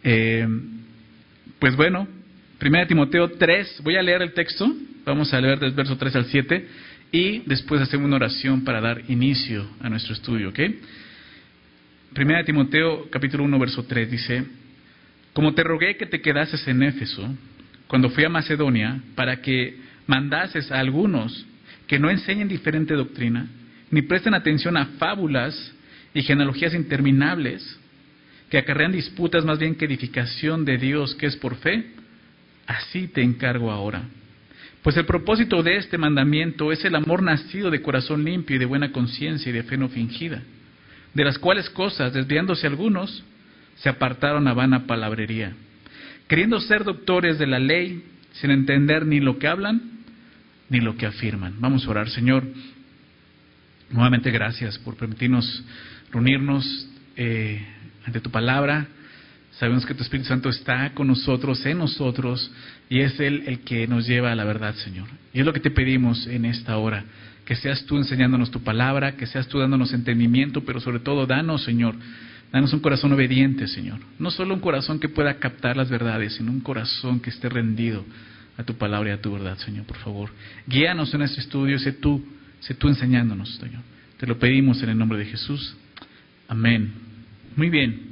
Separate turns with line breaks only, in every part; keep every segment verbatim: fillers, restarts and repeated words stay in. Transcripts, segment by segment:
Eh, pues bueno, primera Timoteo tres, voy a leer el texto, vamos a leer del verso tres al siete y después hacemos una oración para dar inicio a nuestro estudio, ¿ok? Primera Timoteo capítulo uno verso tres dice: como te rogué que te quedases en Éfeso cuando fui a Macedonia, para que mandases a algunos que no enseñen diferente doctrina, ni presten atención a fábulas y genealogías interminables, que acarrean disputas más bien que edificación de Dios que es por fe, así te encargo ahora. Pues el propósito de este mandamiento es el amor nacido de corazón limpio y de buena conciencia y de fe no fingida, de las cuales cosas, desviándose algunos, se apartaron a vana palabrería, queriendo ser doctores de la ley, sin entender ni lo que hablan ni lo que afirman. Vamos a orar. Señor, nuevamente gracias por permitirnos reunirnos eh, ante tu palabra. Sabemos que tu Espíritu Santo está con nosotros, en nosotros, y es Él el que nos lleva a la verdad, Señor. Y es lo que te pedimos en esta hora, que seas tú enseñándonos tu palabra, que seas tú dándonos entendimiento, pero sobre todo danos, Señor, danos un corazón obediente, Señor. No solo un corazón que pueda captar las verdades, sino un corazón que esté rendido a tu palabra y a tu verdad, Señor, por favor. Guíanos en este estudio, sé tú, sé tú enseñándonos, Señor. Te lo pedimos en el nombre de Jesús. Amén. Muy bien.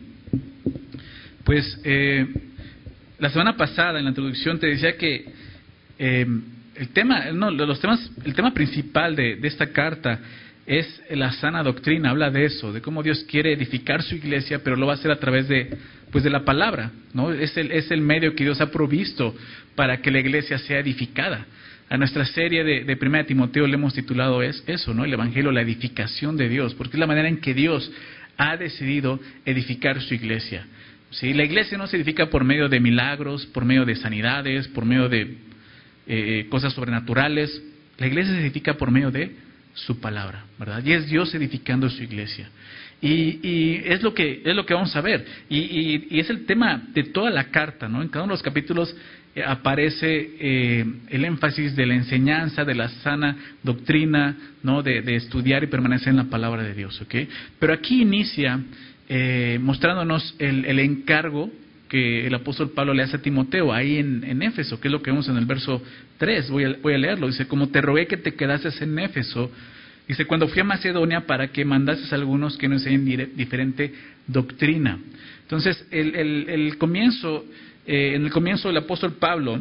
Pues eh, la semana pasada en la introducción te decía que eh, el tema, no, los temas, el tema principal de, de esta carta es la sana doctrina. Habla de eso, de cómo Dios quiere edificar su iglesia, pero lo va a hacer a través de, pues de la palabra, ¿no? Es el, es el medio que Dios ha provisto para que la iglesia sea edificada. A nuestra serie de, de Primera Timoteo le hemos titulado es eso, ¿no? El Evangelio, la edificación de Dios, porque es la manera en que Dios ha decidido edificar su iglesia. ¿Sí? La iglesia no se edifica por medio de milagros, por medio de sanidades, por medio de eh, cosas sobrenaturales. La iglesia se edifica por medio de su palabra, ¿verdad? Y es Dios edificando su iglesia. Y, y es lo que es lo que vamos a ver. Y, y, y es el tema de toda la carta, ¿no? En cada uno de los capítulos eh, aparece eh, el énfasis de la enseñanza, de la sana doctrina, ¿no? De, de estudiar y permanecer en la palabra de Dios, ¿ok? Pero aquí inicia Eh, mostrándonos el, el encargo que el apóstol Pablo le hace a Timoteo ahí en, en Éfeso, que es lo que vemos en el verso tres. Voy a, voy a leerlo. Dice: como te rogué que te quedases en Éfeso, dice, cuando fui a Macedonia, para que mandases a algunos que no enseñen diferente doctrina. Entonces, el, el, el comienzo, eh, en el comienzo el apóstol Pablo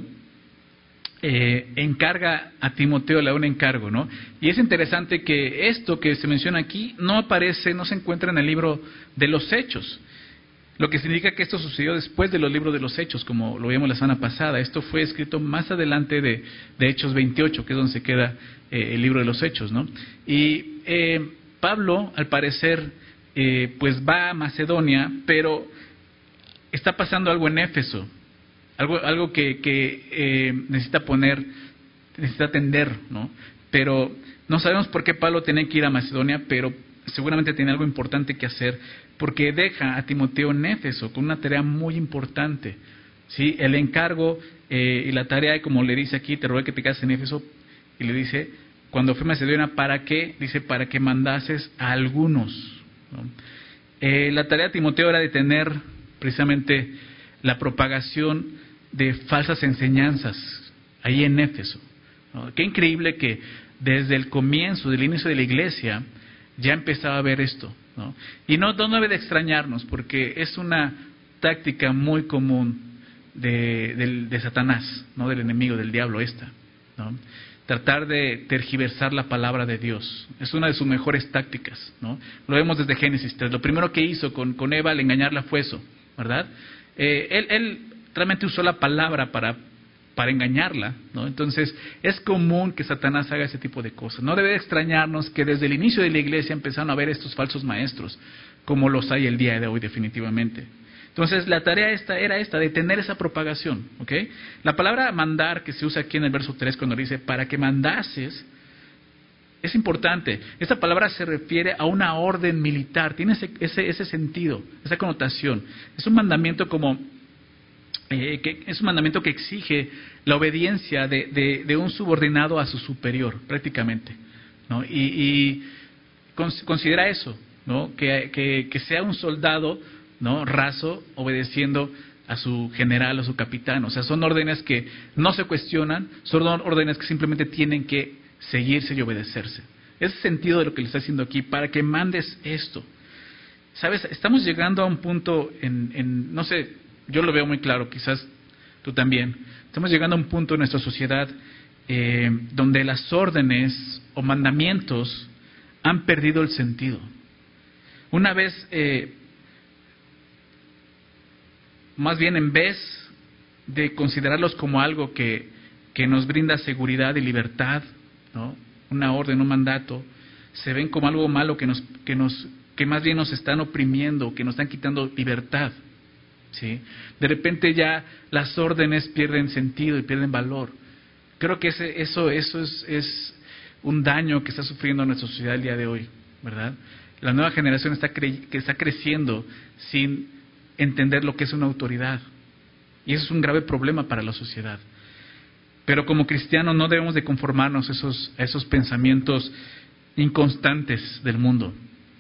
Eh, encarga a Timoteo, le da un encargo, ¿no? Y es interesante que esto que se menciona aquí no aparece, no se encuentra en el libro de los Hechos, lo que significa que esto sucedió después de los libros de los Hechos, como lo vimos la semana pasada. Esto fue escrito más adelante de, de Hechos veintiocho, que es donde se queda eh, el libro de los Hechos, ¿no? Y eh, Pablo, al parecer, eh, pues va a Macedonia, pero está pasando algo en Éfeso. Algo, algo que, que eh, necesita poner, necesita atender, ¿no? Pero no sabemos por qué Pablo tenía que ir a Macedonia, pero seguramente tiene algo importante que hacer, porque deja a Timoteo en Éfeso con una tarea muy importante, ¿sí? El encargo eh, y la tarea, como le dice aquí, te ruego que te quedes en Éfeso, y le dice, cuando fui a Macedonia, ¿para qué? Dice, para que mandases a algunos, ¿no? Eh, la tarea de Timoteo era de tener precisamente la propagación de falsas enseñanzas ahí en Éfeso, ¿no? Qué increíble que desde el comienzo, del inicio de la iglesia, ya empezaba a ver esto, ¿no? Y no, no debe de extrañarnos, porque es una táctica muy común de, de, de Satanás, ¿no? Del enemigo, del diablo esta, ¿no? Tratar de tergiversar la palabra de Dios. Es una de sus mejores tácticas, ¿no? Lo vemos desde Génesis tres. Lo primero que hizo con, con Eva al engañarla fue eso, ¿verdad? Eh, él, él realmente usó la palabra para, para engañarla, ¿no? Entonces, es común que Satanás haga ese tipo de cosas. No debe extrañarnos que desde el inicio de la iglesia empezaron a haber estos falsos maestros, como los hay el día de hoy definitivamente. Entonces, la tarea esta era esta, de tener esa propagación, ¿ok? La palabra mandar, que se usa aquí en el verso tres, cuando dice, para que mandases, es importante. Esta palabra se refiere a una orden militar, tiene ese, ese, ese sentido, esa connotación. Es un mandamiento como, eh, que es un mandamiento que exige la obediencia de, de, de un subordinado a su superior, prácticamente, ¿no? Y, y considera eso, ¿no? Que, que, que sea un soldado, ¿no? Raso, obedeciendo a su general, a su capitán. O sea, son órdenes que no se cuestionan, son órdenes que simplemente tienen que seguirse y obedecerse. Ese es el sentido de lo que le está haciendo aquí, para que mandes esto. ¿Sabes? Estamos llegando a un punto en, en, no sé, yo lo veo muy claro, quizás tú también. Estamos llegando a un punto en nuestra sociedad eh, donde las órdenes o mandamientos han perdido el sentido. Una vez, eh, más bien en vez de considerarlos como algo que, que nos brinda seguridad y libertad, ¿no? Una orden, un mandato, se ven como algo malo que nos, que nos, que más bien nos están oprimiendo, que nos están quitando libertad, ¿sí? De repente ya las órdenes pierden sentido y pierden valor. Creo que ese, eso, eso es, es un daño que está sufriendo nuestra sociedad el día de hoy, ¿verdad? La nueva generación está cre- que está creciendo sin entender lo que es una autoridad, y eso es un grave problema para la sociedad. Pero como cristianos no debemos de conformarnos a esos, a esos pensamientos inconstantes del mundo.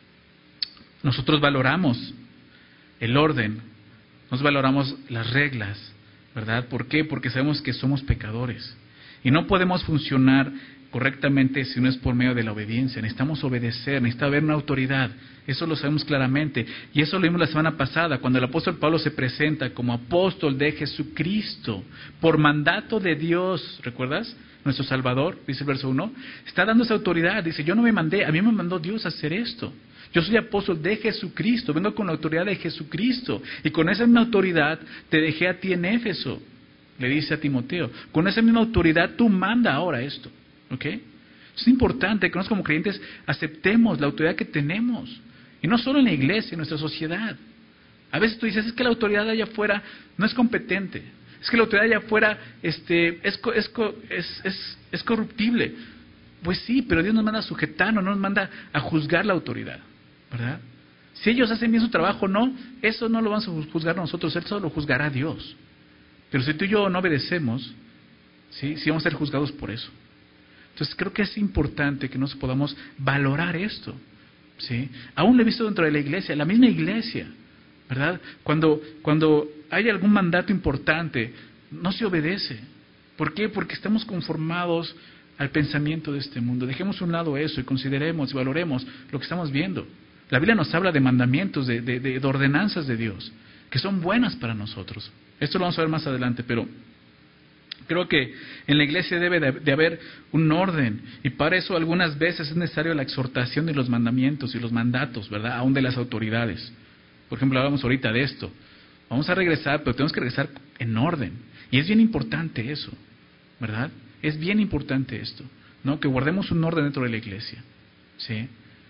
Nosotros valoramos el orden, nos valoramos las reglas, ¿verdad? ¿Por qué? Porque sabemos que somos pecadores y no podemos funcionar correctamente si no es por medio de la obediencia. Necesitamos obedecer, necesita haber una autoridad. Eso lo sabemos claramente. Y eso lo vimos la semana pasada, cuando el apóstol Pablo se presenta como apóstol de Jesucristo, por mandato de Dios, ¿recuerdas? Nuestro Salvador, dice el verso uno, está dando esa autoridad. Dice, yo no me mandé, a mí me mandó Dios a hacer esto. Yo soy apóstol de Jesucristo, vengo con la autoridad de Jesucristo. Y con esa misma autoridad te dejé a ti en Éfeso, le dice a Timoteo. Con esa misma autoridad tú manda ahora esto. ¿Ok? Es importante que nosotros como creyentes aceptemos la autoridad que tenemos. Y no solo en la iglesia, en nuestra sociedad. A veces tú dices, es que la autoridad allá afuera no es competente. Es que la autoridad allá afuera este, es, es, es, es, es corruptible. Pues sí, pero Dios nos manda a sujetarnos, no nos manda a juzgar la autoridad, ¿verdad? Si ellos hacen bien su trabajo o no, eso no lo vamos a juzgar nosotros, eso lo juzgará Dios. Pero si tú y yo no obedecemos, ¿sí? Sí vamos a ser juzgados por eso. Entonces creo que es importante que nos podamos valorar esto, ¿sí? Aún lo he visto dentro de la iglesia, la misma iglesia, ¿verdad? Cuando, cuando hay algún mandato importante, no se obedece. ¿Por qué? Porque estamos conformados al pensamiento de este mundo. Dejemos a un lado eso y consideremos y valoremos lo que estamos viendo. La Biblia nos habla de mandamientos, de, de, de ordenanzas de Dios, que son buenas para nosotros. Esto lo vamos a ver más adelante, pero creo que en la iglesia debe de, de haber un orden, y para eso algunas veces es necesario la exhortación de los mandamientos y los mandatos, ¿verdad? Aún de las autoridades. Por ejemplo, hablamos ahorita de esto. Vamos a regresar, pero tenemos que regresar en orden. Y es bien importante eso, ¿verdad? Es bien importante esto, ¿no? Que guardemos un orden dentro de la iglesia, ¿sí?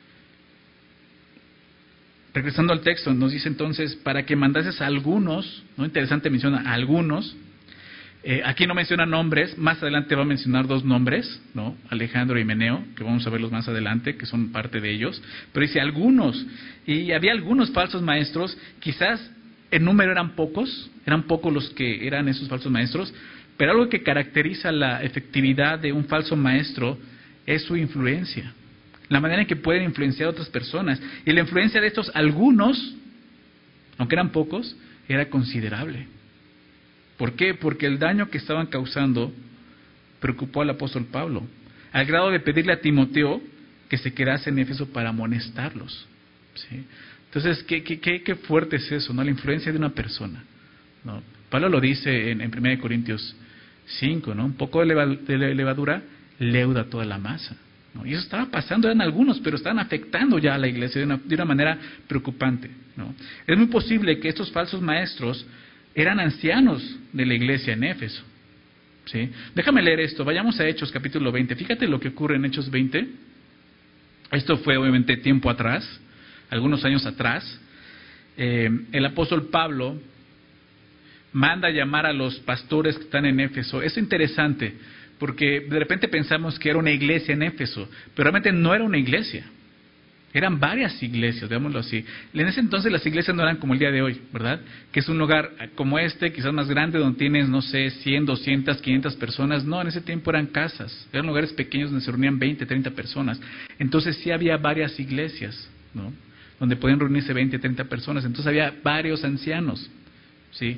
Regresando al texto, nos dice entonces, para que mandases a algunos, ¿no? Interesante, menciona a algunos. Eh, aquí no menciona nombres, más adelante va a mencionar dos nombres, ¿no? Alejandro y Meneo, que vamos a verlos más adelante, que son parte de ellos. Pero dice algunos, y había algunos falsos maestros, quizás en número eran pocos, eran pocos los que eran esos falsos maestros, pero algo que caracteriza la efectividad de un falso maestro es su influencia, la manera en que pueden influenciar a otras personas. Y la influencia de estos algunos, aunque eran pocos, era considerable. ¿Por qué? Porque el daño que estaban causando preocupó al apóstol Pablo, al grado de pedirle a Timoteo que se quedase en Éfeso para amonestarlos, ¿sí? Entonces, ¿qué, qué, qué, qué fuerte es eso, ¿no? La influencia de una persona, ¿no? Pablo lo dice en, en primera de Corintios cinco, ¿no? Un poco de, leva, de levadura leuda toda la masa, ¿no? Y eso estaba pasando, eran algunos, pero estaban afectando ya a la iglesia de una, de una manera preocupante, ¿no? Es muy posible que estos falsos maestros eran ancianos de la iglesia en Éfeso, ¿sí? Déjame leer esto, vayamos a Hechos capítulo veinte. Fíjate lo que ocurre en Hechos veinte. Esto fue obviamente tiempo atrás, algunos años atrás. Eh, el apóstol Pablo manda a llamar a los pastores que están en Éfeso. Es interesante, porque de repente pensamos que era una iglesia en Éfeso, pero realmente no era una iglesia. Eran varias iglesias, digámoslo así. En ese entonces las iglesias no eran como el día de hoy, ¿verdad? Que es un lugar como este, quizás más grande, donde tienes, no sé, cien, doscientas, quinientas personas. No, en ese tiempo eran casas, eran lugares pequeños donde se reunían veinte, treinta personas. Entonces sí había varias iglesias, ¿no? Donde podían reunirse veinte, treinta personas. Entonces había varios ancianos, ¿sí?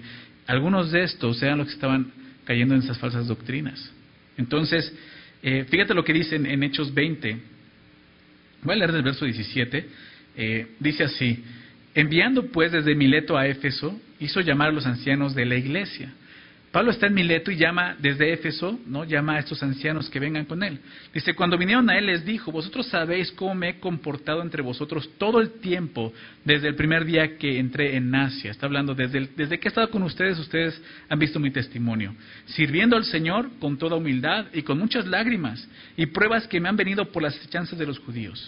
Algunos de estos eran los que estaban cayendo en esas falsas doctrinas. Entonces, eh, fíjate lo que dice en, en Hechos veinte. Voy a leer del verso diecisiete. Eh, dice así: enviando pues desde Mileto a Éfeso, hizo llamar a los ancianos de la iglesia. Pablo está en Mileto y llama desde Éfeso, ¿no? Llama a estos ancianos que vengan con él. Dice, cuando vinieron a él les dijo, vosotros sabéis cómo me he comportado entre vosotros todo el tiempo, desde el primer día que entré en Asia. Está hablando, desde, el, desde que he estado con ustedes, ustedes han visto mi testimonio. Sirviendo al Señor con toda humildad y con muchas lágrimas y pruebas que me han venido por las chanzas de los judíos.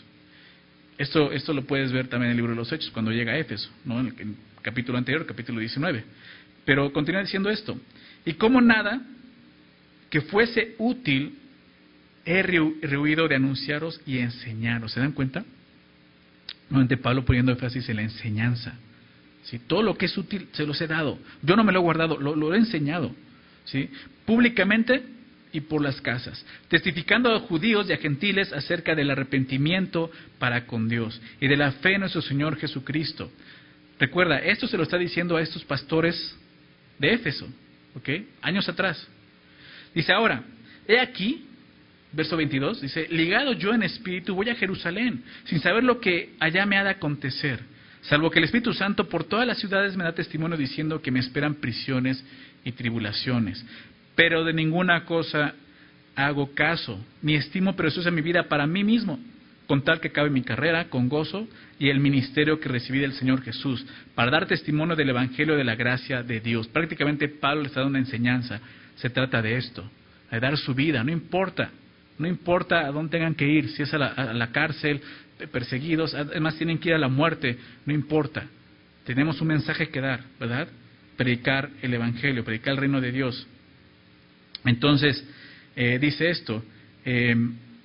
Esto, esto lo puedes ver también en el libro de los Hechos, cuando llega a Éfeso, ¿no? En el, en el capítulo anterior, capítulo diecinueve. Pero continúa diciendo esto. Y como nada que fuese útil, he rehuido de anunciaros y enseñaros. ¿Se dan cuenta? Nuevamente Pablo poniendo énfasis en la enseñanza. ¿Sí? Todo lo que es útil se los he dado. Yo no me lo he guardado, lo, lo he enseñado. ¿Sí? Públicamente y por las casas, testificando a judíos y a gentiles acerca del arrepentimiento para con Dios y de la fe en nuestro Señor Jesucristo. Recuerda, esto se lo está diciendo a estos pastores de Éfeso, ¿ok? Años atrás. Dice ahora, he aquí, verso veintidós, dice, ligado yo en espíritu voy a Jerusalén, sin saber lo que allá me ha de acontecer, salvo que el Espíritu Santo por todas las ciudades me da testimonio diciendo que me esperan prisiones y tribulaciones. Pero de ninguna cosa hago caso, ni estimo preciosa mi vida para mí mismo, con tal que acabe mi carrera con gozo y el ministerio que recibí del Señor Jesús, para dar testimonio del Evangelio de la gracia de Dios. Prácticamente Pablo le está dando una enseñanza. Se trata de esto, de dar su vida, no importa, no importa a dónde tengan que ir, si es a la, a la cárcel, perseguidos, además tienen que ir a la muerte, no importa. Tenemos un mensaje que dar, ¿verdad? Predicar el Evangelio, predicar el reino de Dios. Entonces, eh, dice esto, eh,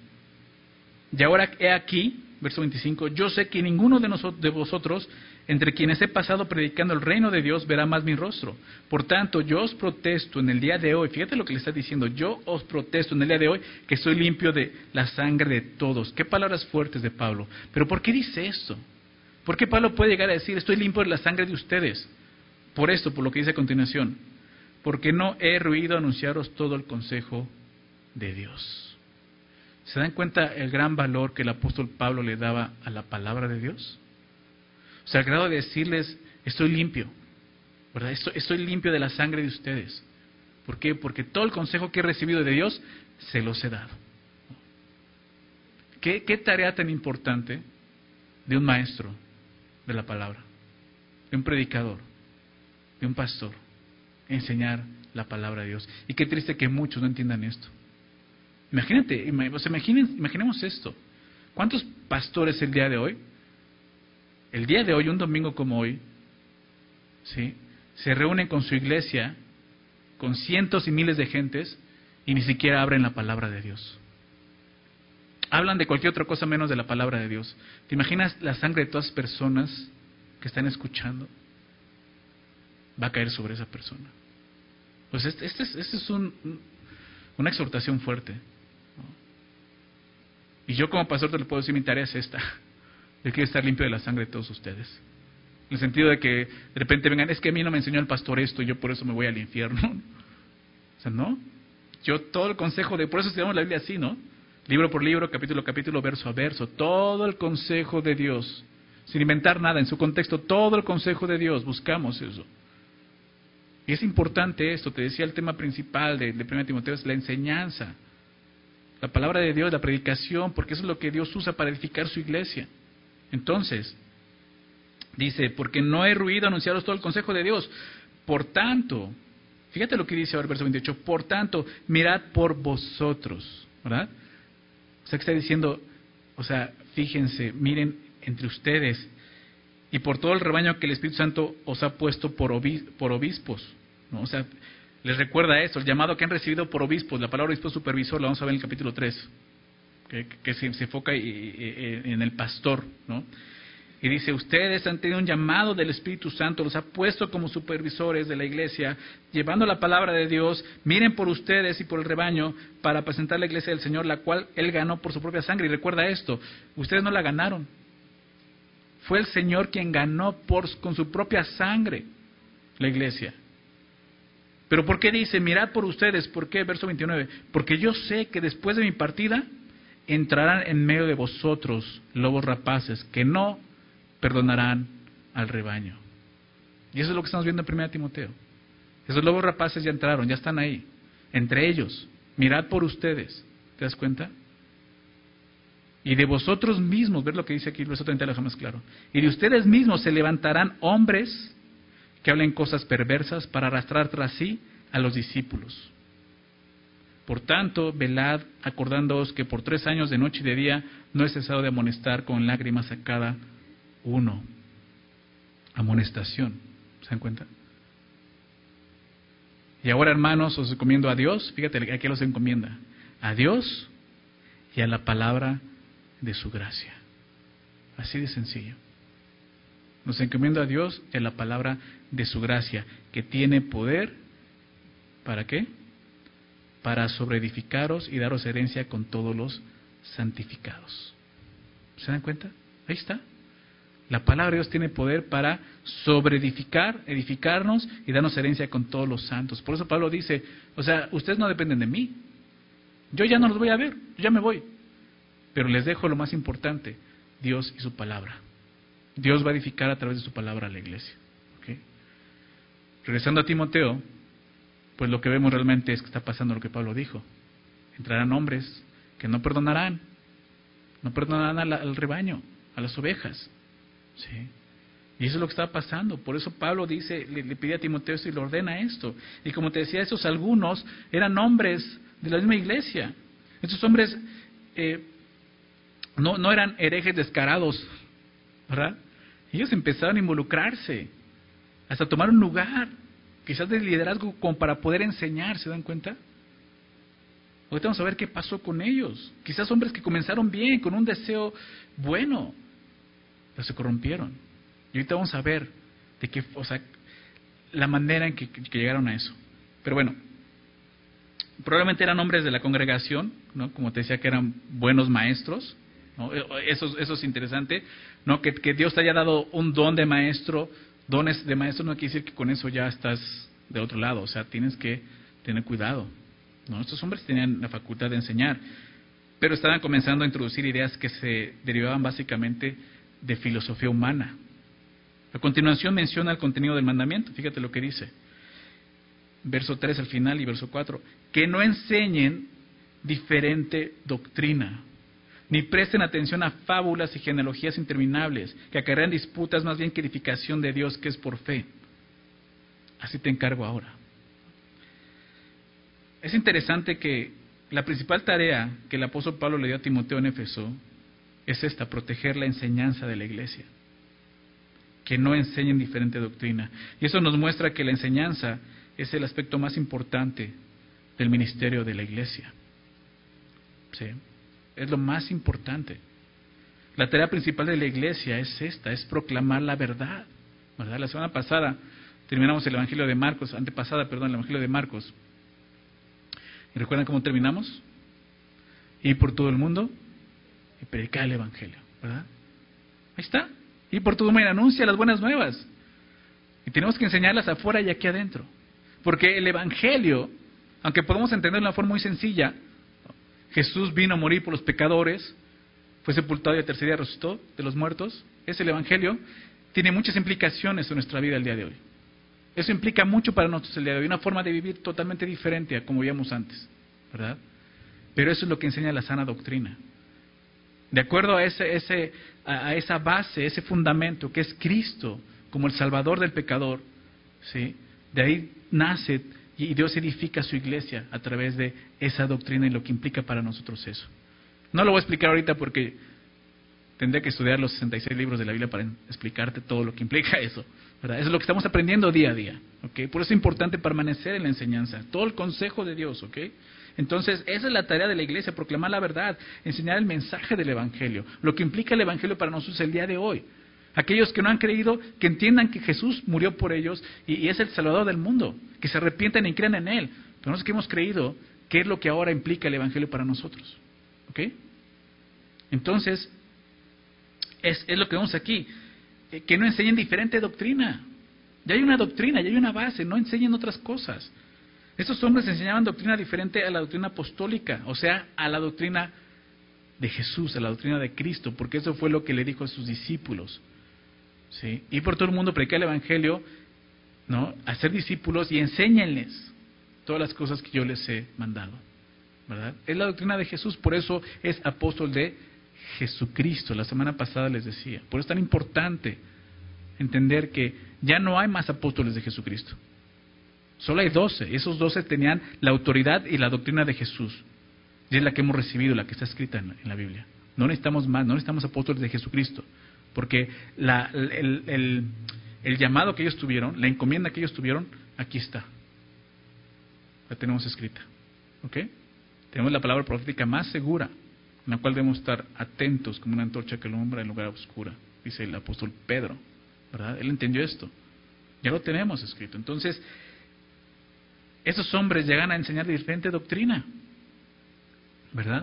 y ahora he aquí, verso veinticinco, yo sé que ninguno de, nosotros, de vosotros, entre quienes he pasado predicando el reino de Dios, verá más mi rostro. Por tanto, yo os protesto en el día de hoy, fíjate lo que le está diciendo, yo os protesto en el día de hoy que soy limpio de la sangre de todos. Qué palabras fuertes de Pablo. Pero ¿por qué dice esto? ¿Por qué Pablo puede llegar a decir, estoy limpio de la sangre de ustedes? Por esto, por lo que dice a continuación, porque no he ruido anunciaros todo el consejo de Dios. ¿Se dan cuenta el gran valor que el apóstol Pablo le daba a la palabra de Dios? O sea, al grado de decirles, estoy limpio, ¿verdad? Estoy, estoy limpio de la sangre de ustedes. ¿Por qué? Porque todo el consejo que he recibido de Dios, se los he dado. ¿Qué, qué tarea tan importante de un maestro de la palabra, de un predicador, de un pastor, enseñar la palabra de Dios? Y qué triste que muchos no entiendan esto. Imagínate, imaginen, imaginemos esto. ¿Cuántos pastores el día de hoy, el día de hoy, un domingo como hoy, ¿sí?, se reúnen con su iglesia, con cientos y miles de gentes, y ni siquiera abren la palabra de Dios? Hablan de cualquier otra cosa menos de la palabra de Dios. ¿Te imaginas la sangre de todas las personas que están escuchando? Va a caer sobre esa persona. Pues este, este es, este es un, una exhortación fuerte. Y yo como pastor te lo puedo decir, mi tarea es esta. Yo quiero estar limpio de la sangre de todos ustedes. En el sentido de que de repente vengan, es que a mí no me enseñó el pastor esto y yo por eso me voy al infierno. O sea, no. Yo todo el consejo de, por eso estudiamos la Biblia así, ¿no? Libro por libro, capítulo a capítulo, verso a verso. Todo el consejo de Dios. Sin inventar nada, en su contexto, todo el consejo de Dios. Buscamos eso. Y es importante esto, te decía el tema principal de, de primera Timoteo, es la enseñanza. La palabra de Dios, la predicación, porque eso es lo que Dios usa para edificar su iglesia. Entonces, dice, porque no he ruido anunciaros todo el consejo de Dios. Por tanto, fíjate lo que dice ahora el verso veintiocho, por tanto, mirad por vosotros, ¿verdad? O sea, que está diciendo, o sea, fíjense, miren entre ustedes y por todo el rebaño que el Espíritu Santo os ha puesto por, obis, por obispos, ¿no? O sea, les recuerda esto, el llamado que han recibido por obispos. La palabra obispo supervisor la vamos a ver en el capítulo tres, que, que se, se enfoca y, y, en el pastor, ¿no? Y dice, ustedes han tenido un llamado del Espíritu Santo, los ha puesto como supervisores de la iglesia, llevando la palabra de Dios. Miren por ustedes y por el rebaño para presentar la iglesia del Señor, la cual Él ganó por su propia sangre. Y recuerda esto, ustedes no la ganaron. Fue el Señor quien ganó por, con su propia sangre la iglesia. Pero ¿por qué dice, mirad por ustedes? ¿Por qué? Verso veintinueve. Porque yo sé que después de mi partida entrarán en medio de vosotros lobos rapaces que no perdonarán al rebaño. Y eso es lo que estamos viendo en primera Timoteo. Esos lobos rapaces ya entraron, ya están ahí. Entre ellos, mirad por ustedes. ¿Te das cuenta? Y de vosotros mismos, ver lo que dice aquí el verso treinta, lo deja más claro. Y de ustedes mismos se levantarán hombres que hablen cosas perversas para arrastrar tras sí a los discípulos. Por tanto, velad, acordándoos que por tres años de noche y de día no he cesado de amonestar con lágrimas a cada uno. Amonestación, ¿se dan cuenta? Y ahora, hermanos, os encomiendo a Dios, fíjate, aquí los encomienda, a Dios y a la palabra de su gracia. Así de sencillo. Nos encomiendo a Dios en la palabra de su gracia, que tiene poder, ¿para qué? Para sobreedificaros y daros herencia con todos los santificados. ¿Se dan cuenta? Ahí está. La palabra de Dios tiene poder para sobreedificar, edificarnos y darnos herencia con todos los santos. Por eso Pablo dice, o sea, ustedes no dependen de mí. Yo ya no los voy a ver, yo ya me voy. Pero les dejo lo más importante, Dios y su palabra. Dios va a edificar a través de su palabra a la iglesia. ¿Okay? Regresando a Timoteo, pues lo que vemos realmente es que está pasando lo que Pablo dijo. Entrarán hombres que no perdonarán, no perdonarán al, al rebaño, a las ovejas. ¿Sí? Y eso es lo que estaba pasando. Por eso Pablo dice, le, le pide a Timoteo esto y le ordena esto. Y como te decía, esos algunos eran hombres de la misma iglesia. Estos hombres eh, no, no eran herejes descarados, ¿verdad? Ellos empezaron a involucrarse, hasta tomar un lugar, quizás de liderazgo, como para poder enseñar. ¿Se dan cuenta? Ahorita vamos a ver qué pasó con ellos. Quizás hombres que comenzaron bien, con un deseo bueno, pero se corrompieron. Y ahorita vamos a ver de qué, o sea, la manera en que, que llegaron a eso. Pero bueno, probablemente eran hombres de la congregación, ¿no? Como te decía, que eran buenos maestros, ¿no? Eso, eso es interesante, ¿no? Que, que Dios te haya dado un don de maestro, dones de maestro no quiere decir que con eso ya estás de otro lado, o sea, tienes que tener cuidado, ¿no? Estos hombres tenían la facultad de enseñar, pero estaban comenzando a introducir ideas que se derivaban básicamente de filosofía humana. A continuación menciona el contenido del mandamiento, fíjate lo que dice. Verso tres al final y verso cuatro. Que no enseñen diferente doctrina, ni presten atención a fábulas y genealogías interminables, que acarrean disputas más bien que edificación de Dios, que es por fe. Así te encargo ahora. Es interesante que la principal tarea que el apóstol Pablo le dio a Timoteo en Éfeso es esta, proteger la enseñanza de la iglesia. Que no enseñen diferente doctrina. Y eso nos muestra que la enseñanza es el aspecto más importante del ministerio de la iglesia. ¿Sí? Es lo más importante. La tarea principal de la iglesia es esta, es proclamar la verdad, ¿verdad? La semana pasada terminamos el Evangelio de Marcos, antepasada, perdón, el Evangelio de Marcos. ¿Y recuerdan cómo terminamos? Ir por todo el mundo y predicar el Evangelio, ¿verdad? Ahí está. Ir por todo el mundo y anuncia las buenas nuevas. Y tenemos que enseñarlas afuera y aquí adentro. Porque el Evangelio, aunque podemos entenderlo de una forma muy sencilla, Jesús vino a morir por los pecadores, fue sepultado y al tercer día resucitó de los muertos. Es el Evangelio. Tiene muchas implicaciones en nuestra vida el día de hoy. Eso implica mucho para nosotros el día de hoy, una forma de vivir totalmente diferente a como vivíamos antes, ¿verdad? Pero eso es lo que enseña la sana doctrina. De acuerdo a, ese, ese, a esa base, ese fundamento que es Cristo como el Salvador del pecador, ¿sí? De ahí nace y Dios edifica su iglesia a través de esa doctrina y lo que implica para nosotros eso. No lo voy a explicar ahorita porque tendría que estudiar los sesenta y seis libros de la Biblia para explicarte todo lo que implica eso, ¿verdad? Eso es lo que estamos aprendiendo día a día, ¿okay? Por eso es importante permanecer en la enseñanza, todo el consejo de Dios, ¿ok? Entonces, esa es la tarea de la iglesia, proclamar la verdad, enseñar el mensaje del Evangelio, lo que implica el Evangelio para nosotros el día de hoy. Aquellos que no han creído, que entiendan que Jesús murió por ellos y, y es el Salvador del mundo, que se arrepientan y crean en Él. Pero nosotros que hemos creído, ¿qué es lo que ahora implica el Evangelio para nosotros? ¿Ok? Entonces, es, es lo que vemos aquí, eh, que no enseñen diferente doctrina. Ya hay una doctrina, ya hay una base, no enseñen otras cosas. Estos hombres enseñaban doctrina diferente a la doctrina apostólica, o sea, a la doctrina de Jesús, a la doctrina de Cristo, porque eso fue lo que le dijo a sus discípulos. ¿Sí? Y por todo el mundo predicar el Evangelio, ¿no? Hacer discípulos y enséñenles todas las cosas que yo les he mandado, ¿verdad? Es la doctrina de Jesús, por eso es apóstol de Jesucristo. La semana pasada les decía, por eso es tan importante entender que ya no hay más apóstoles de Jesucristo. Solo hay doce. Esos doce tenían la autoridad y la doctrina de Jesús. Y es la que hemos recibido, la que está escrita en la, en la Biblia. No necesitamos más, no necesitamos apóstoles de Jesucristo. Porque la, el, el, el llamado que ellos tuvieron, la encomienda que ellos tuvieron, aquí está. La tenemos escrita. ¿Ok? Tenemos la palabra profética más segura, en la cual debemos estar atentos como una antorcha que alumbra en lugar oscura, dice el apóstol Pedro, ¿verdad? Él entendió esto. Ya lo tenemos escrito. Entonces, esos hombres llegan a enseñar diferente doctrina, ¿verdad?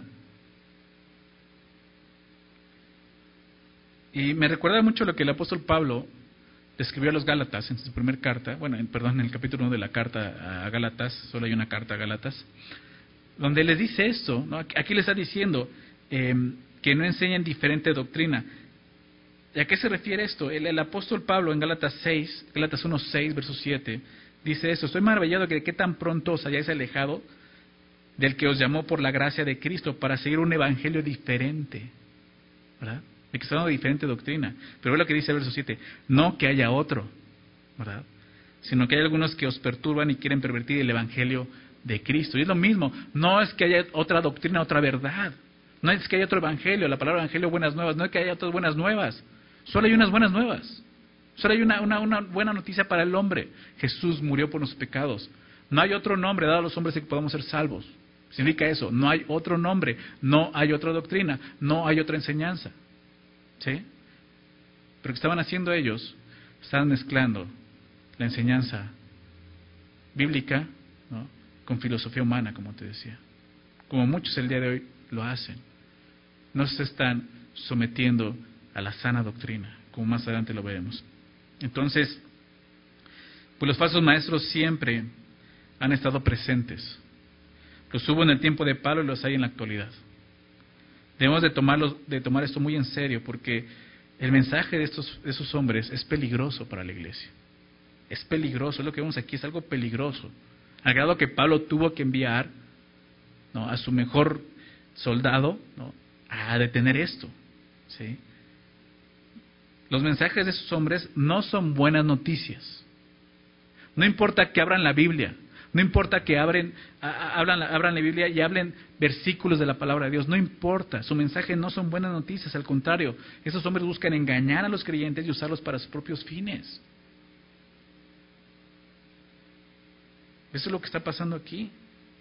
Y me recuerda mucho lo que el apóstol Pablo describió a los Gálatas en su primera carta, bueno, en, perdón, en el capítulo uno de la carta a Gálatas, solo hay una carta a Gálatas, donde les dice esto, ¿no? Aquí le está diciendo eh, que no enseñan diferente doctrina. ¿Y a qué se refiere esto? El, el apóstol Pablo en Gálatas seis, Gálatas uno seis, verso siete, dice esto: estoy maravillado de que tan pronto os hayáis alejado del que os llamó por la gracia de Cristo para seguir un evangelio diferente, ¿verdad? De que está dando diferente doctrina. Pero ve lo que dice el verso siete: no que haya otro, ¿verdad? Sino que hay algunos que os perturban y quieren pervertir el evangelio de Cristo. Y es lo mismo, no es que haya otra doctrina, otra verdad. No es que haya otro evangelio, la palabra evangelio, buenas nuevas, no es que haya otras buenas nuevas. Solo hay unas buenas nuevas. Solo hay una, una, una buena noticia para el hombre. Jesús murió por nuestros pecados. No hay otro nombre dado a los hombres en que podamos ser salvos. Significa eso, no hay otro nombre, no hay otra doctrina, no hay otra enseñanza. ¿Sí? Pero ¿qué estaban haciendo ellos? Estaban mezclando la enseñanza bíblica, ¿no?, con filosofía humana, como te decía. Como muchos el día de hoy lo hacen. No se están sometiendo a la sana doctrina, como más adelante lo veremos. Entonces, pues los falsos maestros siempre han estado presentes. Los hubo en el tiempo de Pablo y los hay en la actualidad. Debemos de, tomarlos, de tomar esto muy en serio, porque el mensaje de estos, de esos hombres es peligroso para la iglesia. Es peligroso, es lo que vemos aquí, es algo peligroso. Al grado que Pablo tuvo que enviar, ¿no?, a su mejor soldado, ¿no?, a detener esto. ¿Sí? Los mensajes de esos hombres no son buenas noticias. No importa que abran la Biblia, no importa que abren, abran, abran la Biblia y hablen versículos de la palabra de Dios, no importa, su mensaje no son buenas noticias, al contrario, esos hombres buscan engañar a los creyentes y usarlos para sus propios fines. Eso es lo que está pasando aquí.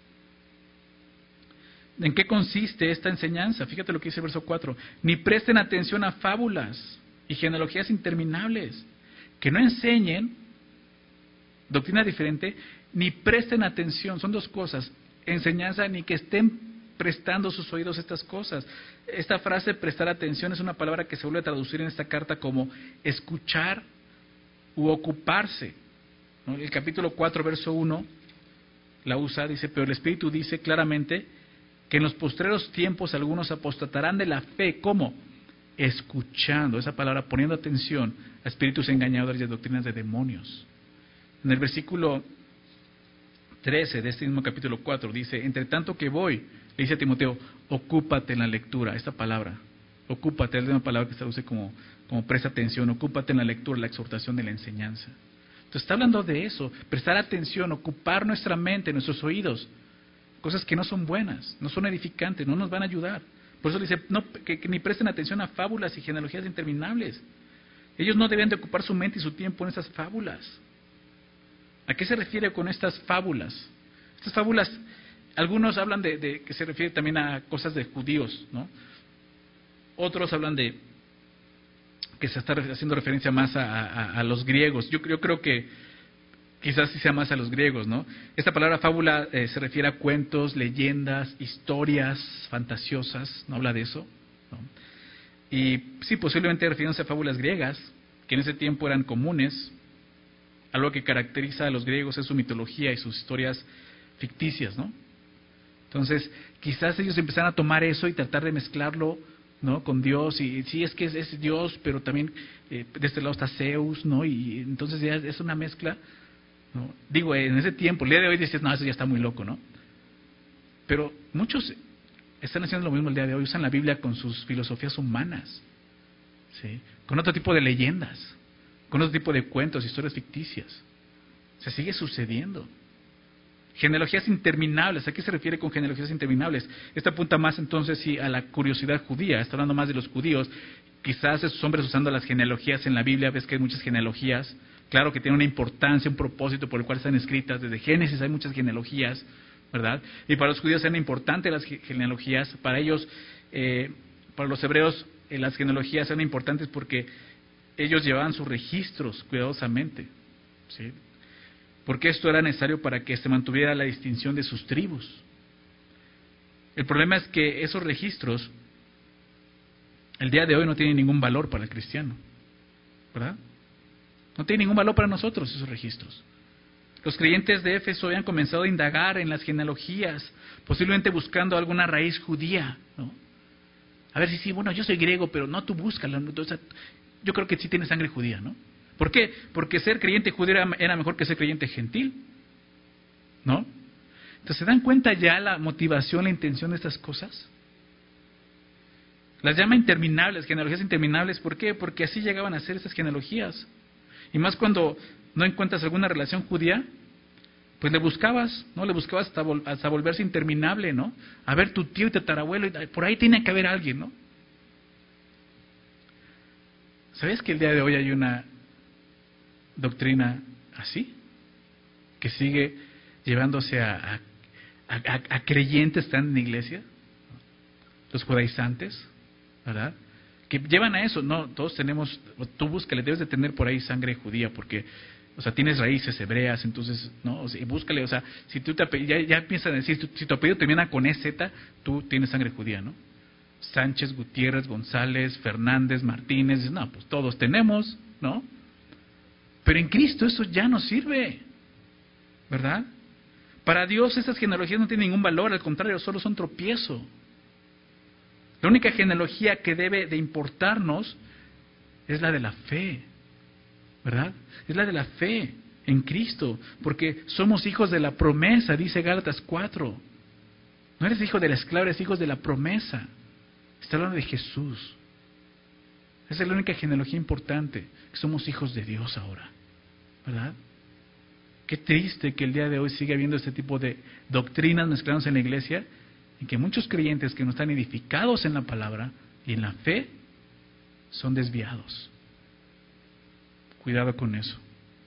¿En qué consiste esta enseñanza? Fíjate lo que dice el verso cuatro. Ni presten atención a fábulas y genealogías interminables, que no enseñen doctrina diferente, ni presten atención. Son dos cosas: enseñanza, ni que estén prestando sus oídos a estas cosas. Esta frase, prestar atención, es una palabra que se vuelve a traducir en esta carta como escuchar u ocuparse, ¿no? El capítulo cuatro, verso uno, la usa, dice: pero el Espíritu dice claramente que en los postreros tiempos algunos apostatarán de la fe. ¿Cómo? Escuchando, esa palabra, poniendo atención a espíritus engañadores y a doctrinas de demonios. En el versículo trece de este mismo capítulo cuatro dice: entre tanto que voy, le dice a Timoteo, ocúpate en la lectura. Esta palabra, ocúpate, es una palabra que se traduce como, como presta atención, ocúpate en la lectura, la exhortación de la enseñanza. Entonces está hablando de eso, prestar atención, ocupar nuestra mente, nuestros oídos, cosas que no son buenas, no son edificantes, no nos van a ayudar. Por eso dice, no, que, que ni presten atención a fábulas y genealogías interminables. Ellos no deben de ocupar su mente y su tiempo en esas fábulas. ¿A qué se refiere con estas fábulas? Estas fábulas, algunos hablan de, de que se refiere también a cosas de judíos, ¿no? Otros hablan de que se está haciendo referencia más a, a, a los griegos. Yo, yo creo que quizás sí sea más a los griegos, ¿no? Esta palabra fábula eh, se refiere a cuentos, leyendas, historias fantasiosas, ¿no? Habla de eso, ¿no? Y sí, posiblemente refiriéndose a fábulas griegas, que en ese tiempo eran comunes. Algo que caracteriza a los griegos es su mitología y sus historias ficticias, ¿no? Entonces, quizás ellos empezaron a tomar eso y tratar de mezclarlo, ¿no?, con Dios, y sí, es que es, es Dios, pero también eh, de este lado está Zeus, ¿no? Y entonces ya es una mezcla, ¿no? Digo, en ese tiempo, el día de hoy dices, no, eso ya está muy loco, ¿no? Pero muchos están haciendo lo mismo el día de hoy, usan la Biblia con sus filosofías humanas, ¿sí?, con otro tipo de leyendas, con otro tipo de cuentos, historias ficticias. Se sigue sucediendo. Genealogías interminables. ¿A qué se refiere con genealogías interminables? Esto apunta más entonces sí a la curiosidad judía. Está hablando más de los judíos. Quizás esos hombres usando las genealogías en la Biblia, ves que hay muchas genealogías. Claro que tienen una importancia, un propósito por el cual están escritas. Desde Génesis hay muchas genealogías, ¿verdad? Y para los judíos eran importantes las genealogías. Para ellos, eh, para los hebreos, eh, las genealogías eran importantes porque ellos llevaban sus registros cuidadosamente, ¿sí?, porque esto era necesario para que se mantuviera la distinción de sus tribus. El problema es que esos registros, el día de hoy, no tienen ningún valor para el cristiano, ¿verdad? No tienen ningún valor para nosotros esos registros. Los creyentes de Éfeso habían comenzado a indagar en las genealogías, posiblemente buscando alguna raíz judía, ¿no? A ver si sí, bueno, yo soy griego, pero no, tú búscala. O sea, yo creo que sí tienes sangre judía, ¿no? ¿Por qué? Porque ser creyente judío era, era mejor que ser creyente gentil, ¿no? Entonces, ¿se dan cuenta ya la motivación, la intención de estas cosas? Las llama interminables, genealogías interminables. ¿Por qué? Porque así llegaban a ser esas genealogías. Y más cuando no encuentras alguna relación judía, pues le buscabas, ¿no? Le buscabas hasta, vol- hasta volverse interminable, ¿no? A ver, tu tío y tu tatarabuelo, y por ahí tiene que haber alguien, ¿no? ¿Sabes que el día de hoy hay una doctrina así, que sigue llevándose a, a, a, a creyentes que están en la iglesia, los judaizantes, ¿verdad?, que llevan a eso? No, todos tenemos, tú búscale, debes de tener por ahí sangre judía, porque, o sea, tienes raíces hebreas, entonces, no, o sea, búscale, o sea, si tú te, ya, ya empiezan a decir, si tu apellido termina con E Z, tú tienes sangre judía, ¿no? Sánchez, Gutiérrez, González, Fernández, Martínez, no, pues todos tenemos, ¿no? Pero en Cristo eso ya no sirve, ¿verdad? Para Dios esas genealogías no tienen ningún valor, al contrario, solo son tropiezo. La única genealogía que debe de importarnos es la de la fe, ¿verdad? Es la de la fe en Cristo, porque somos hijos de la promesa, dice Gálatas cuatro. No eres hijo de la esclava, eres hijo de la promesa. Está hablando de Jesús. Esa es la única genealogía importante, que somos hijos de Dios ahora, ¿verdad? Qué triste que el día de hoy siga habiendo este tipo de doctrinas mezclándose en la iglesia, y que muchos creyentes que no están edificados en la palabra y en la fe son desviados. Cuidado con eso.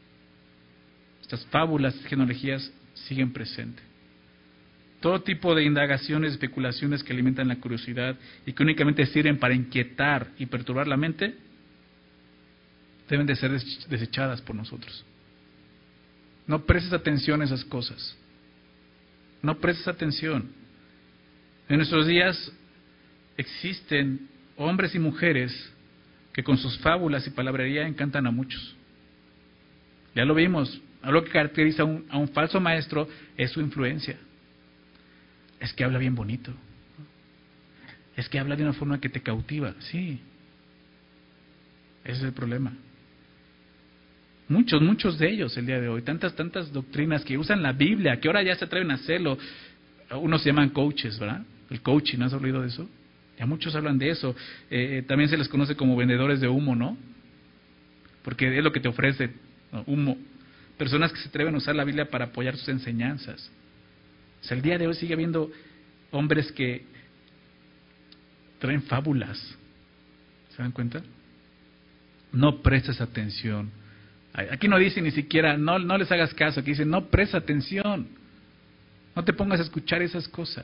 Estas fábulas, genealogías siguen presentes. Todo tipo de indagaciones, especulaciones que alimentan la curiosidad y que únicamente sirven para inquietar y perturbar la mente, deben de ser desechadas por nosotros. No prestes atención a esas cosas. No prestes atención. En nuestros días existen hombres y mujeres que con sus fábulas y palabrería encantan a muchos. Ya lo vimos. Algo que caracteriza a un, a un falso maestro es su influencia. Es que habla bien bonito. Es que habla de una forma que te cautiva. Sí. Ese es el problema. Muchos, muchos de ellos el día de hoy. Tantas, tantas doctrinas que usan la Biblia, que ahora ya se atreven a hacerlo. Unos se llaman coaches, ¿verdad? El coaching, ¿no has oído de eso? Ya muchos hablan de eso. Eh, también se les conoce como vendedores de humo, ¿no? Porque es lo que te ofrece, ¿no? Humo. Personas que se atreven a usar la Biblia para apoyar sus enseñanzas. O sea, el día de hoy sigue habiendo hombres que traen fábulas. ¿Se dan cuenta? No prestes atención. Aquí no dice ni siquiera, no, no les hagas caso. Aquí dice, no prestes atención. No te pongas a escuchar esas cosas.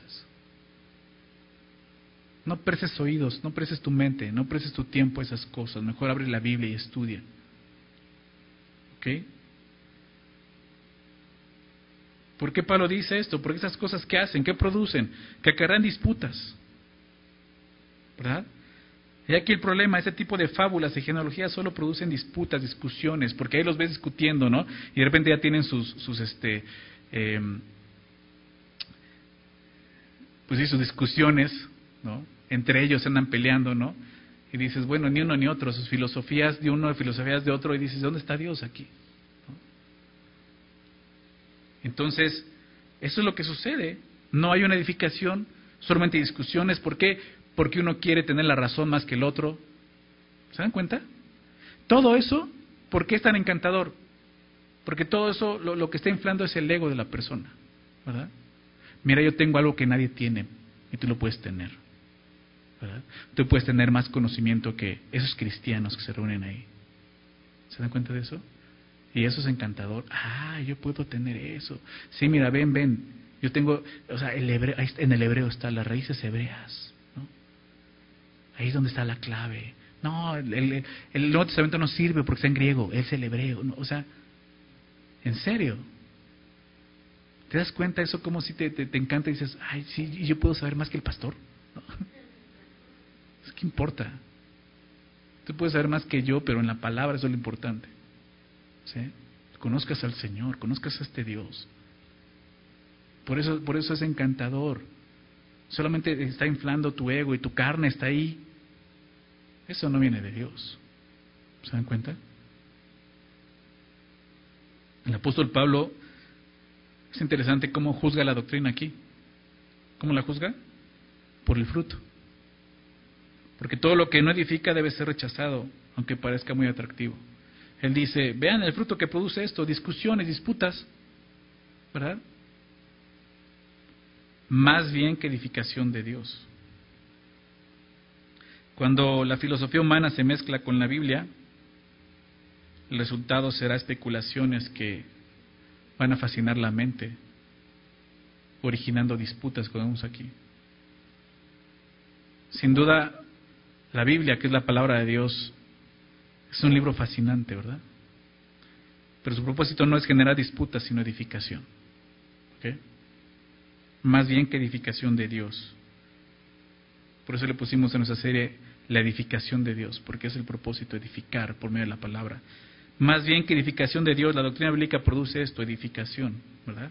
No prestes oídos, no prestes tu mente, no prestes tu tiempo a esas cosas. Mejor abre la Biblia y estudia. ¿Ok? ¿Por qué Pablo dice esto? Porque esas cosas que hacen, ¿qué producen? Que acarrean disputas, ¿verdad? Y aquí el problema, ese tipo de fábulas y genealogías solo producen disputas, discusiones, porque ahí los ves discutiendo, ¿no? Y de repente ya tienen sus, sus este, eh, pues sí, sus discusiones, ¿no? Entre ellos se andan peleando, ¿no? Y dices, bueno, ni uno ni otro, sus filosofías de uno, filosofías de otro, y dices, ¿dónde está Dios aquí? ¿No? Entonces, eso es lo que sucede. No hay una edificación, solamente discusiones. ¿Por qué? Porque uno quiere tener la razón más que el otro. ¿Se dan cuenta? Todo eso, ¿por qué es tan encantador? Porque todo eso, lo, lo que está inflando es el ego de la persona, ¿verdad? Mira, yo tengo algo que nadie tiene y tú lo puedes tener, ¿verdad? Tú puedes tener más conocimiento que esos cristianos que se reúnen ahí. ¿Se dan cuenta de eso? Y eso es encantador. Ah, yo puedo tener eso. Sí, mira, ven, ven. Yo tengo, o sea, el hebreo, en el hebreo está las raíces hebreas, ¿no? Ahí es donde está la clave. No, el, el, el Nuevo Testamento no sirve porque está en griego, es el hebreo, ¿no? O sea, en serio. ¿Te das cuenta eso como si te, te, te encanta y dices, ay, sí, yo puedo saber más que el pastor? ¿No? Es que importa. Tú puedes saber más que yo, pero en la palabra eso es lo importante. ¿Sí? Conozcas al Señor, conozcas a este Dios. Por eso, por eso es encantador. Solamente está inflando tu ego y tu carne está ahí. Eso no viene de Dios. ¿Se dan cuenta? El apóstol Pablo, es interesante cómo juzga la doctrina aquí. ¿Cómo la juzga? Por el fruto. Porque todo lo que no edifica debe ser rechazado, aunque parezca muy atractivo. Él dice, vean el fruto que produce esto, discusiones, disputas, ¿verdad? Más bien que edificación de Dios. Cuando la filosofía humana se mezcla con la Biblia, el resultado será especulaciones que van a fascinar la mente, originando disputas, como vemos aquí. Sin duda, la Biblia, que es la palabra de Dios, es un libro fascinante, ¿verdad? Pero su propósito no es generar disputas, sino edificación. ¿Ok? Más bien que edificación de Dios. Por eso le pusimos en nuestra serie la edificación de Dios, porque es el propósito, edificar por medio de la palabra. Más bien que edificación de Dios, la doctrina bíblica produce esto, edificación, ¿verdad?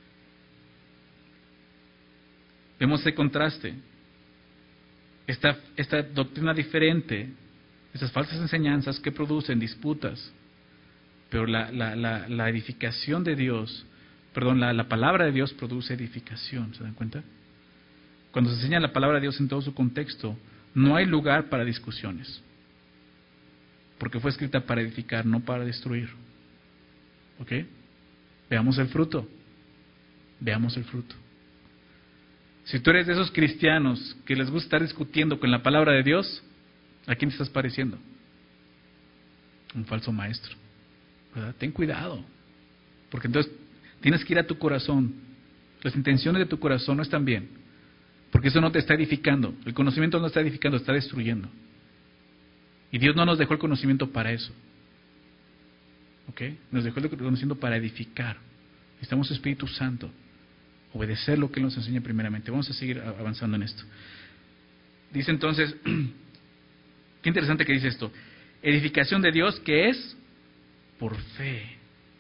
Vemos ese contraste. Esta, esta doctrina diferente, estas falsas enseñanzas que producen disputas, pero la, la, la, la edificación de Dios, perdón, la, la palabra de Dios produce edificación, ¿se dan cuenta? Cuando se enseña la palabra de Dios en todo su contexto, no hay lugar para discusiones, porque fue escrita para edificar, no para destruir. ¿Ok? Veamos el fruto. Veamos el fruto. Si tú eres de esos cristianos que les gusta estar discutiendo con la palabra de Dios, ¿a quién te estás pareciendo? Un falso maestro, ¿verdad? Ten cuidado, porque entonces tienes que ir a tu corazón. Las intenciones de tu corazón no están bien, porque eso no te está edificando. El conocimiento no está edificando, está destruyendo. Y Dios no nos dejó el conocimiento para eso. ¿Ok? Nos dejó el conocimiento para edificar. Necesitamos Espíritu Santo. Obedecer lo que Él nos enseña primeramente. Vamos a seguir avanzando en esto. Dice entonces, qué interesante que dice esto. Edificación de Dios que es por fe.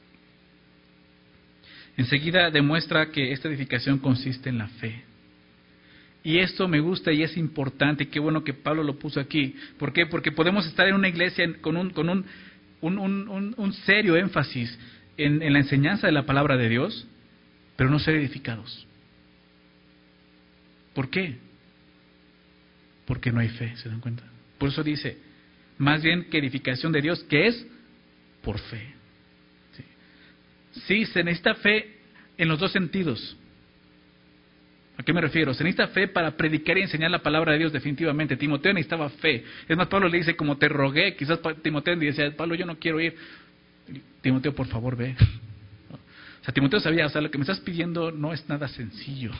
Enseguida demuestra que esta edificación consiste en la fe. Y esto me gusta y es importante, y qué bueno que Pablo lo puso aquí. ¿Por qué? Porque podemos estar en una iglesia con un, con un, un, un, un serio énfasis en, en la enseñanza de la palabra de Dios, pero no ser edificados. ¿Por qué? Porque no hay fe, ¿se dan cuenta? Por eso dice, más bien que edificación de Dios, que es por fe. Sí, sí, se necesita fe en los dos sentidos. ¿A qué me refiero? Se necesita fe para predicar y enseñar la palabra de Dios definitivamente. Timoteo necesitaba fe. Es más, Pablo le dice, como te rogué, quizás Timoteo le decía, Pablo, yo no quiero ir. Timoteo, por favor, ve. O sea, Timoteo sabía, o sea, lo que me estás pidiendo no es nada sencillo.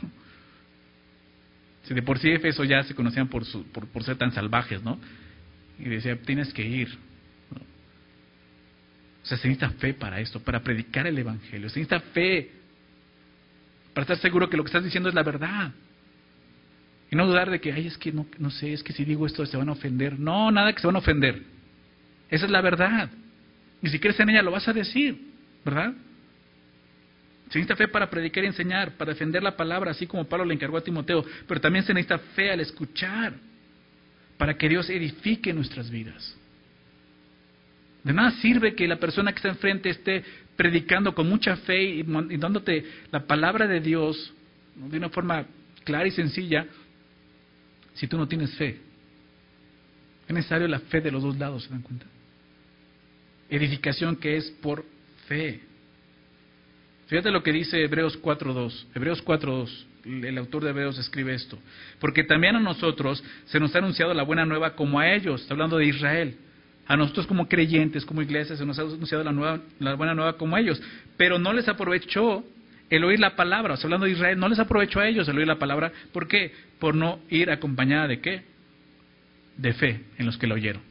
Si de por sí Éfeso ya se conocían por, su, por, por ser tan salvajes, ¿no? Y decía, tienes que ir. ¿No? O sea, se necesita fe para esto, para predicar el Evangelio. Se necesita fe para estar seguro que lo que estás diciendo es la verdad. Y no dudar de que, ay, es que no, no sé, es que si digo esto se van a ofender. No, nada que se van a ofender. Esa es la verdad. Y si crees en ella lo vas a decir, ¿verdad? Se necesita fe para predicar y enseñar, para defender la palabra, así como Pablo le encargó a Timoteo. Pero también se necesita fe al escuchar, para que Dios edifique nuestras vidas. De nada sirve que la persona que está enfrente esté predicando con mucha fe y, y dándote la palabra de Dios, ¿no?, de una forma clara y sencilla, si tú no tienes fe. Es necesario la fe de los dos lados, ¿se dan cuenta? Edificación que es por fe. Fíjate lo que dice Hebreos cuatro dos. Hebreos cuatro dos. El autor de Hebreos escribe esto. Porque también a nosotros se nos ha anunciado la buena nueva como a ellos. Está hablando de Israel. A nosotros como creyentes, como iglesia, se nos ha anunciado la, nueva, la buena nueva como a ellos. Pero no les aprovechó el oír la palabra. O sea, hablando de Israel, no les aprovechó a ellos el oír la palabra. ¿Por qué? Por no ir acompañada de ¿qué? De fe en los que la oyeron.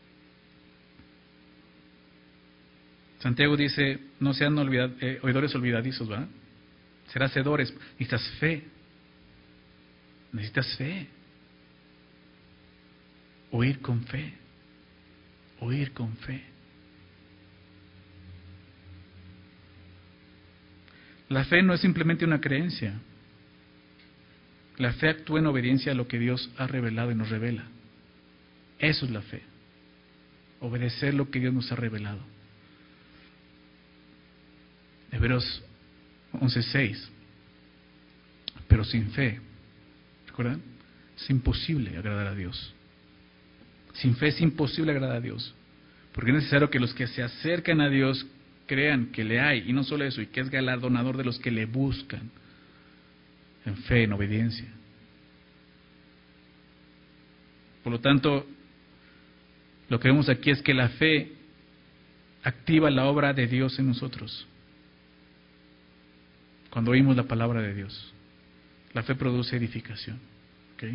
Santiago dice, no sean olvidad, eh, oidores olvidadizos, ¿verdad? Ser hacedores. Necesitas fe. Necesitas fe. Oír con fe. Oír con fe. La fe no es simplemente una creencia. La fe actúa en obediencia a lo que Dios ha revelado y nos revela. Eso es la fe. Obedecer lo que Dios nos ha revelado. Hebreos once seis. Pero sin fe, ¿recuerdan? Es imposible agradar a Dios. Sin fe es imposible agradar a Dios. Porque es necesario que los que se acercan a Dios crean que le hay, y no solo eso, y que es galardonador de los que le buscan en fe, en obediencia. Por lo tanto, lo que vemos aquí es que la fe activa la obra de Dios en nosotros. Cuando oímos la palabra de Dios, la fe produce edificación. ¿Okay?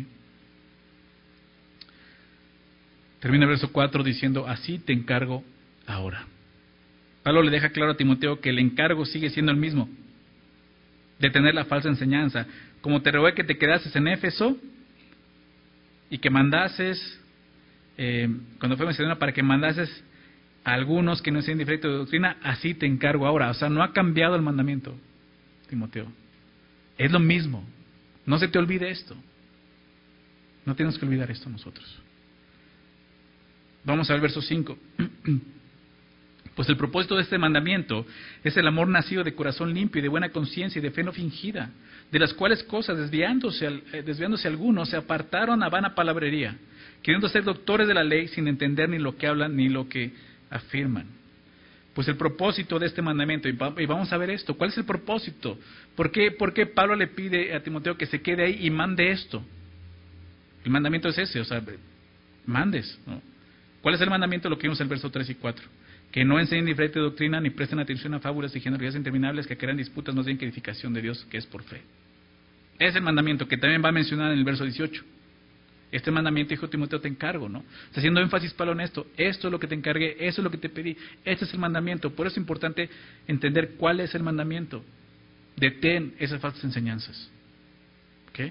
Termina el verso cuatro diciendo, así te encargo ahora. Pablo le deja claro a Timoteo que el encargo sigue siendo el mismo, de tener la falsa enseñanza. Como te rogué que te quedases en Éfeso y que mandases, eh, cuando fue mencionado, para que mandases a algunos que no sean diferentes de doctrina, así te encargo ahora. O sea, no ha cambiado el mandamiento, Timoteo. Es lo mismo. No se te olvide esto. No tienes que olvidar esto nosotros. Vamos al verso cinco. Pues el propósito de este mandamiento es el amor nacido de corazón limpio y de buena conciencia y de fe no fingida, de las cuales cosas, desviándose, eh, desviándose algunos, se apartaron a vana palabrería, queriendo ser doctores de la ley sin entender ni lo que hablan ni lo que afirman. Pues el propósito de este mandamiento, y vamos a ver esto, ¿cuál es el propósito? ¿Por qué, por qué Pablo le pide a Timoteo que se quede ahí y mande esto? El mandamiento es ese, o sea, mandes, ¿no? ¿Cuál es el mandamiento? Lo que vimos en el verso tres y cuatro. Que no enseñen diferente doctrina, ni presten atención a fábulas y genealogías interminables que crean disputas, más bien que edificación de Dios, que es por fe. Es el mandamiento que también va a mencionar en el verso dieciocho. Este mandamiento, hijo Timoteo, te encargo, ¿no? Está haciendo énfasis Pablo en esto. Esto es lo que te encargué, eso es lo que te pedí. Este es el mandamiento. Por eso es importante entender cuál es el mandamiento. Detén esas falsas enseñanzas. ¿Ok?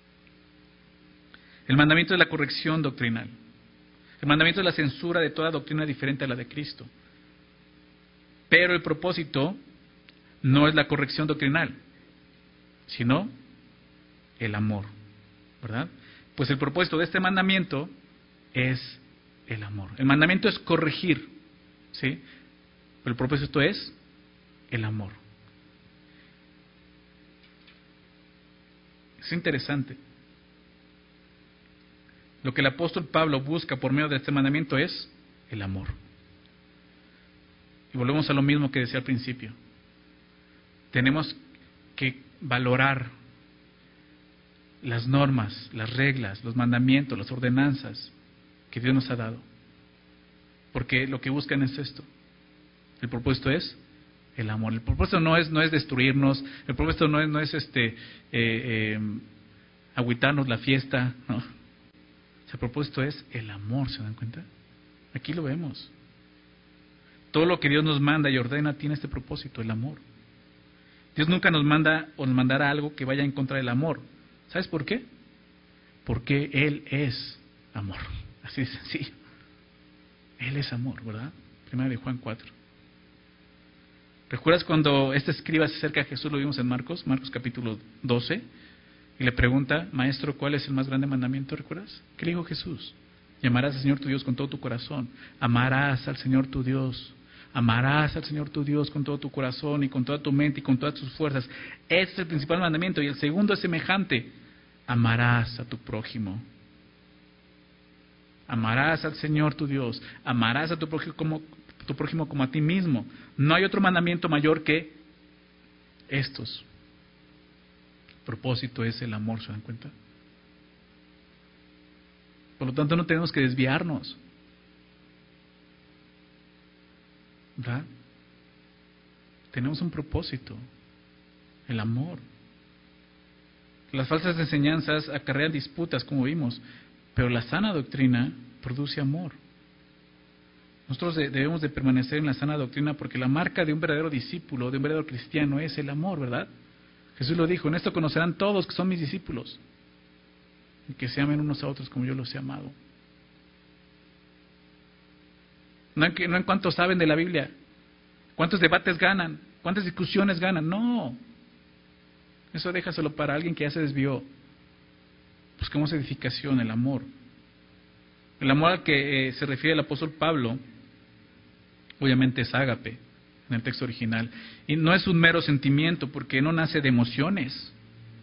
El mandamiento es la corrección doctrinal. El mandamiento es la censura de toda doctrina diferente a la de Cristo. Pero el propósito no es la corrección doctrinal, sino el amor, ¿verdad? Pues el propósito de este mandamiento es el amor. El mandamiento es corregir, ¿sí? Pero el propósito es el amor. Es interesante. Lo que el apóstol Pablo busca por medio de este mandamiento es el amor. Y volvemos a lo mismo que decía al principio. Tenemos que valorar las normas, las reglas, los mandamientos, las ordenanzas que Dios nos ha dado. Porque lo que buscan es esto. El propósito es el amor. El propósito no es, no es destruirnos. El propósito no es, no es este eh, eh, agüitarnos la fiesta, ¿no? El propósito es el amor, ¿se dan cuenta? Aquí lo vemos. Todo lo que Dios nos manda y ordena tiene este propósito, el amor. Dios nunca nos manda o nos mandará algo que vaya en contra del amor. ¿Sabes por qué? Porque Él es amor. Así de sencillo. Él es amor, ¿verdad? Primera de Juan cuatro. ¿Recuerdas cuando este escriba se acerca a Jesús? Lo vimos en Marcos, Marcos capítulo doce, y le pregunta, Maestro, ¿cuál es el más grande mandamiento? ¿Recuerdas? ¿Qué le dijo Jesús? Llamarás al Señor tu Dios con todo tu corazón. Amarás al Señor tu Dios. Amarás al Señor tu Dios con todo tu corazón y con toda tu mente y con todas tus fuerzas. Ese es el principal mandamiento. Y el segundo es semejante. Amarás a tu prójimo. Amarás al Señor tu Dios. Amarás a tu prójimo como, tu prójimo como a ti mismo. No hay otro mandamiento mayor que estos. El propósito es el amor, ¿se dan cuenta? Por lo tanto, no tenemos que desviarnos. ¿Verdad? Tenemos un propósito, el amor. Las falsas enseñanzas acarrean disputas, como vimos, pero la sana doctrina produce amor. Nosotros debemos de permanecer en la sana doctrina porque la marca de un verdadero discípulo, de un verdadero cristiano, es el amor, ¿verdad? Jesús lo dijo, en esto conocerán todos que son mis discípulos, y que se amen unos a otros como yo los he amado. No en, que, no en cuántos saben de la Biblia, cuántos debates ganan, cuántas discusiones ganan, no. Eso déjaselo para alguien que ya se desvió. Busquemos edificación, el amor. El amor al que eh, se refiere el apóstol Pablo, obviamente es ágape, en el texto original. Y no es un mero sentimiento, porque no nace de emociones.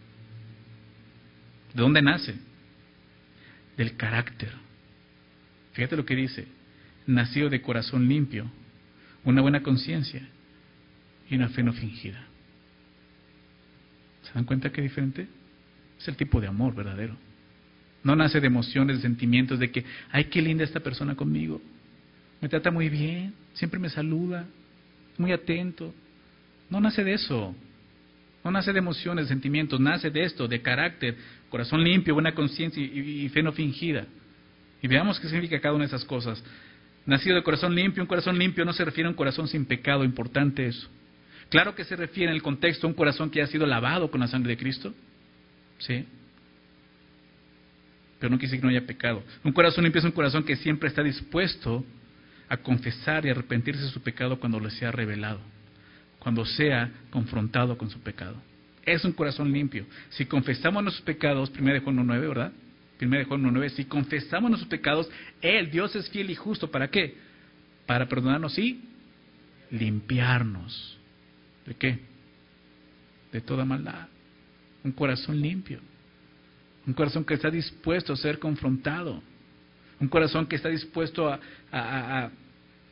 ¿De dónde nace? Del carácter. Fíjate lo que dice. Nacido de corazón limpio, una buena conciencia y una fe no fingida. ¿Se dan cuenta qué diferente? Es el tipo de amor verdadero. No nace de emociones, de sentimientos, de que, ay, qué linda esta persona conmigo. Me trata muy bien, siempre me saluda, muy atento. No nace de eso. No nace de emociones, de sentimientos, nace de esto, de carácter, corazón limpio, buena conciencia y, y fe no fingida. Y veamos qué significa cada una de esas cosas. Nacido de corazón limpio, un corazón limpio no se refiere a un corazón sin pecado, importante eso. Claro que se refiere en el contexto a un corazón que ha sido lavado con la sangre de Cristo, ¿sí? Pero no quiere decir que no haya pecado. Un corazón limpio es un corazón que siempre está dispuesto a confesar y arrepentirse de su pecado cuando le sea revelado, cuando sea confrontado con su pecado. Es un corazón limpio. Si confesamos nuestros pecados, primero de Juan uno nueve, ¿verdad? primero de Juan uno nueve, si confesamos nuestros pecados, Él, Dios es fiel y justo. ¿Para qué? Para perdonarnos y limpiarnos. ¿De qué? De toda maldad. Un corazón limpio. Un corazón que está dispuesto a ser confrontado. Un corazón que está dispuesto a, a, a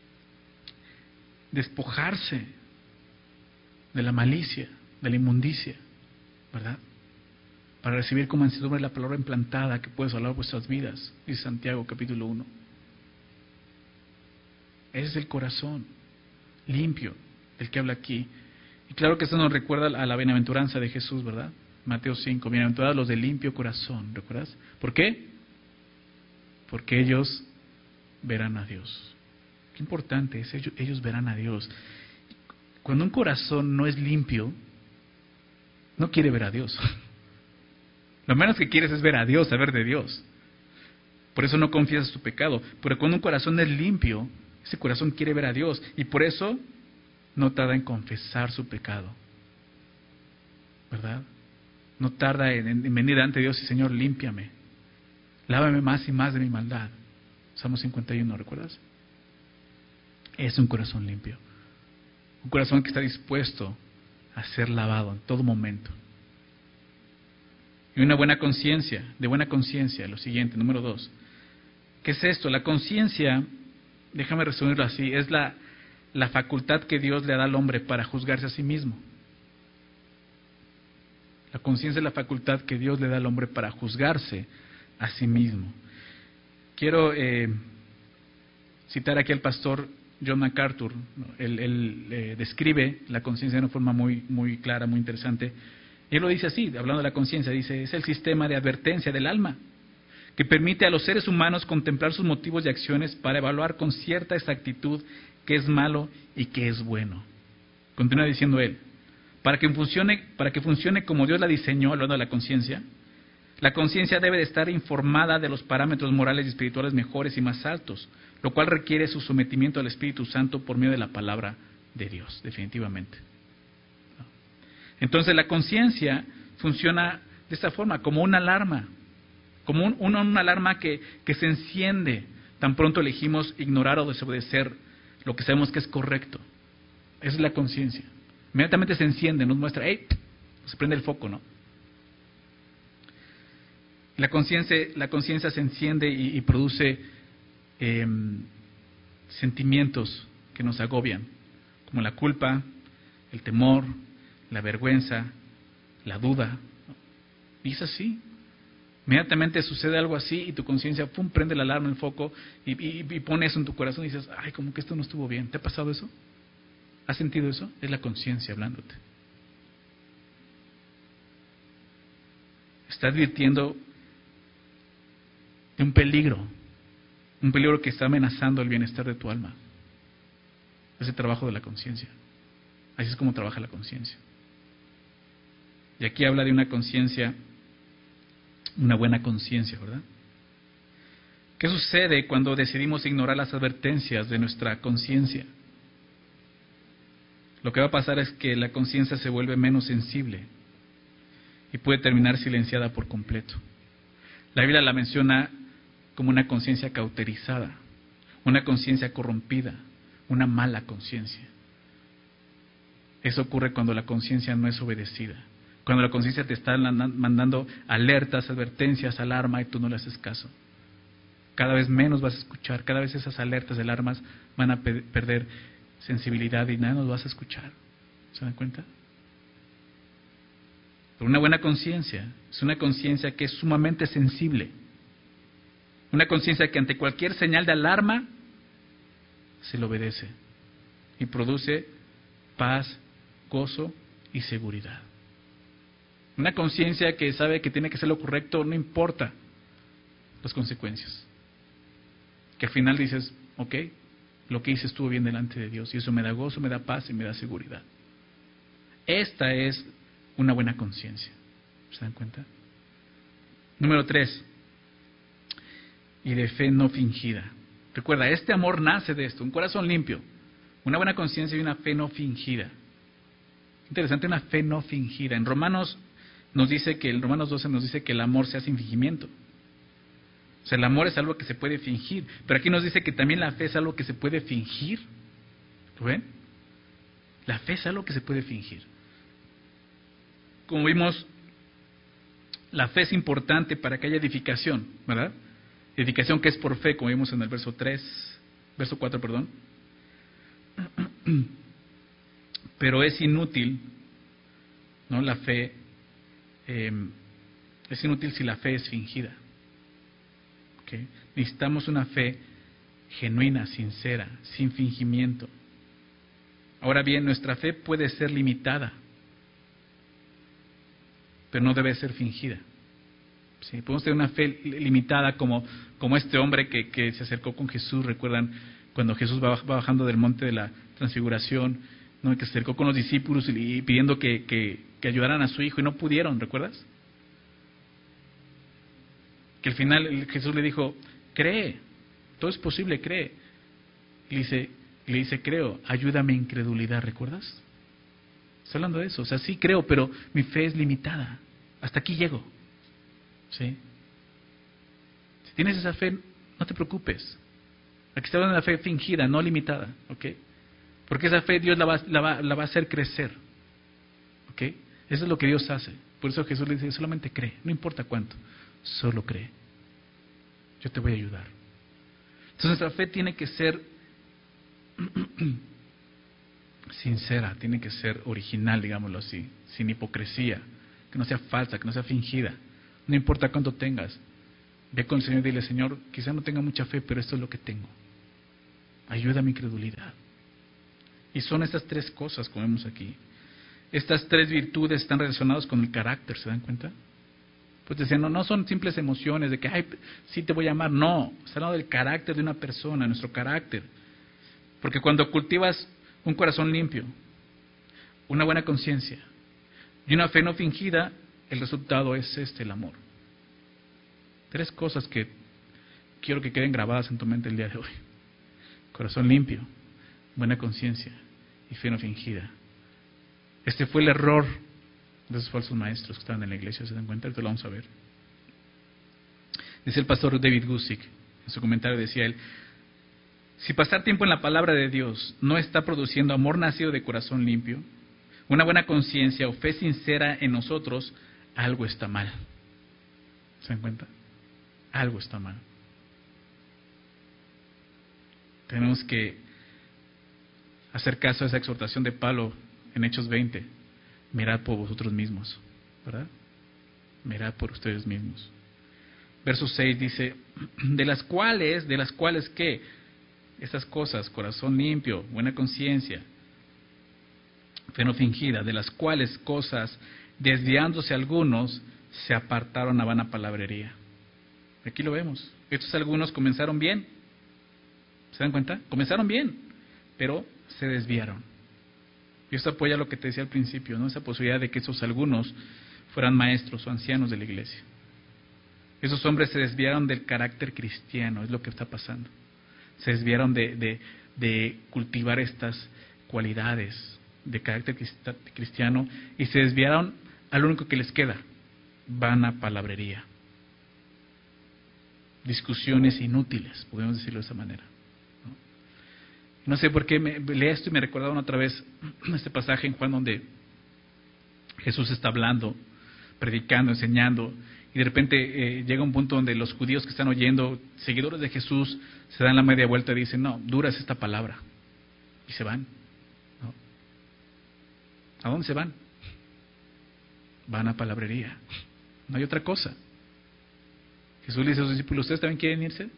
despojarse de la malicia, de la inmundicia, ¿verdad? Para recibir con mansedumbre la palabra implantada que puede salvar vuestras vidas, dice Santiago capítulo uno. Ese es el corazón limpio del que habla aquí. Y claro que esto nos recuerda a la bienaventuranza de Jesús, ¿verdad? Mateo cinco, bienaventurados los de limpio corazón, ¿recuerdas? ¿Por qué? Porque ellos verán a Dios. Qué importante es, ellos, ellos verán a Dios. Cuando un corazón no es limpio, no quiere ver a Dios. Lo menos que quieres es ver a Dios, saber de Dios. Por eso no confiesas tu pecado. Pero cuando un corazón es limpio, ese corazón quiere ver a Dios. Y por eso no tarda en confesar su pecado. ¿Verdad? No tarda en, en venir ante Dios y Señor, límpiame. Lávame más y más de mi maldad. Salmo cincuenta y uno, ¿recuerdas? Es un corazón limpio. Un corazón que está dispuesto a ser lavado en todo momento. Y una buena conciencia, de buena conciencia, lo siguiente, número dos. ¿Qué es esto? La conciencia, déjame resumirlo así, es la, la facultad que Dios le da al hombre para juzgarse a sí mismo. La conciencia es la facultad que Dios le da al hombre para juzgarse a sí mismo. Quiero eh, citar aquí al pastor John MacArthur. Él, él eh, describe la conciencia de una forma muy, muy clara, muy interesante. Y él lo dice así, hablando de la conciencia, dice, es el sistema de advertencia del alma que permite a los seres humanos contemplar sus motivos y acciones para evaluar con cierta exactitud qué es malo y qué es bueno. Continúa diciendo él, para que funcione, para que funcione como Dios la diseñó, hablando de la conciencia, la conciencia debe de estar informada de los parámetros morales y espirituales mejores y más altos, lo cual requiere su sometimiento al Espíritu Santo por medio de la palabra de Dios, definitivamente. ¿No? Entonces la conciencia funciona de esta forma, como una alarma, como un, una, una alarma que, que se enciende tan pronto elegimos ignorar o desobedecer lo que sabemos que es correcto. Esa es la conciencia. Inmediatamente se enciende, nos muestra, ¡hey! Se prende el foco, ¿no? La conciencia, la conciencia se enciende y, y produce eh, sentimientos que nos agobian, como la culpa, el temor, la vergüenza, la duda. Y es así. Inmediatamente sucede algo así y tu conciencia, pum, prende la alarma, el foco y, y, y pone eso en tu corazón y dices, ay, como que esto no estuvo bien. ¿Te ha pasado eso? ¿Has sentido eso? Es la conciencia hablándote. Está advirtiendo de un peligro, un peligro que está amenazando el bienestar de tu alma. Es el trabajo de la conciencia. Así es como trabaja la conciencia. Y aquí habla de una conciencia, una buena conciencia, ¿verdad? ¿Qué sucede cuando decidimos ignorar las advertencias de nuestra conciencia? Lo que va a pasar es que la conciencia se vuelve menos sensible y puede terminar silenciada por completo. La Biblia la menciona como una conciencia cauterizada, una conciencia corrompida, una mala conciencia. Eso ocurre cuando la conciencia no es obedecida, cuando la conciencia te está mandando alertas, advertencias, alarma y tú no le haces caso. Cada vez menos vas a escuchar, cada vez esas alertas, alarmas van a pe- perder sensibilidad y nada nos vas a escuchar. ¿Se dan cuenta? Pero una buena conciencia es una conciencia que es sumamente sensible. Una conciencia que ante cualquier señal de alarma se le obedece y produce paz, gozo y seguridad. Una conciencia que sabe que tiene que hacer lo correcto, no importa las consecuencias. Que al final dices, ok, lo que hice estuvo bien delante de Dios y eso me da gozo, me da paz y me da seguridad. Esta es una buena conciencia. ¿Se dan cuenta? Número tres. Y de fe no fingida. Recuerda, este amor nace de esto, un corazón limpio, una buena conciencia y una fe no fingida. Interesante, una fe no fingida. En Romanos nos dice que, en Romanos doce nos dice que el amor sea sin fingimiento. O sea, el amor es algo que se puede fingir, pero aquí nos dice que también la fe es algo que se puede fingir. ¿Lo ven? La fe es algo que se puede fingir. Como vimos, la fe es importante para que haya edificación, ¿verdad? Edificación que es por fe, como vimos en el verso tres, verso cuatro, perdón. Pero es inútil, ¿no? La fe eh, es inútil si la fe es fingida. ¿Okay? Necesitamos una fe genuina, sincera, sin fingimiento. Ahora bien, nuestra fe puede ser limitada, pero no debe ser fingida. ¿Sí? Podemos tener una fe limitada como, como este hombre que, que se acercó con Jesús. ¿Recuerdan cuando Jesús va bajando del monte de la transfiguración, ¿no? Que se acercó con los discípulos y, y pidiendo que, que, que ayudaran a su hijo y no pudieron? ¿Recuerdas? Que al final Jesús le dijo, cree, todo es posible, cree. Y le dice, y le dice, creo, ayúdame incredulidad, ¿recuerdas? Está hablando de eso, o sea, sí creo, pero mi fe es limitada, hasta aquí llego. ¿Sí? Si tienes esa fe, no te preocupes. Aquí está hablando de la fe fingida, no limitada, ¿ok? Porque esa fe Dios la va, la va, la va a hacer crecer, ¿ok? Eso es lo que Dios hace. Por eso Jesús le dice, solamente cree, no importa cuánto, solo cree. Yo te voy a ayudar. Entonces nuestra fe tiene que ser sincera, tiene que ser original, digámoslo así, sin hipocresía, que no sea falsa, que no sea fingida. No importa cuánto tengas, ve con el Señor y dile, Señor, quizá no tenga mucha fe, pero esto es lo que tengo. Ayuda a mi credulidad. Y son estas tres cosas, como vemos aquí. Estas tres virtudes están relacionadas con el carácter, ¿se dan cuenta? Pues decían, no, no son simples emociones de que, ay, sí te voy a amar. No, está hablando del carácter de una persona, nuestro carácter. Porque cuando cultivas un corazón limpio, una buena conciencia y una fe no fingida, el resultado es este, el amor. Tres cosas que quiero que queden grabadas en tu mente el día de hoy. Corazón limpio, buena conciencia y fe no fingida. Este fue el error de esos falsos maestros que estaban en la iglesia, ¿se dan cuenta? Esto lo vamos a ver. Dice el pastor David Gusick, en su comentario decía él, si pasar tiempo en la palabra de Dios no está produciendo amor nacido de corazón limpio, una buena conciencia o fe sincera en nosotros, algo está mal. ¿Se dan cuenta? Algo está mal. Tenemos que hacer caso a esa exhortación de Pablo en Hechos veinte. Mirad por vosotros mismos, ¿verdad? Mirad por ustedes mismos. Verso seis dice, de las cuales, de las cuales ¿qué? Estas cosas, corazón limpio, buena conciencia, fe no fingida, de las cuales cosas, desviándose algunos, se apartaron a vana palabrería. Aquí lo vemos. Estos algunos comenzaron bien. ¿Se dan cuenta? Comenzaron bien, pero se desviaron. Y esto apoya lo que te decía al principio, ¿no? Esa posibilidad de que esos algunos fueran maestros o ancianos de la iglesia. Esos hombres se desviaron del carácter cristiano, es lo que está pasando. Se desviaron de, de, de cultivar estas cualidades de carácter cristiano y se desviaron al único que les queda, vana palabrería. Discusiones inútiles, podemos decirlo de esa manera. No, no sé por qué me, leí esto y me recordaron otra vez este pasaje en Juan donde Jesús está hablando, predicando, enseñando, y de repente eh, llega un punto donde los judíos que están oyendo, seguidores de Jesús, se dan la media vuelta y dicen, no, dura es esta palabra, y se van. ¿No? ¿A dónde se van? Van a palabrería, no hay otra cosa. Jesús le dice a sus discípulos, ¿ustedes también quieren irse?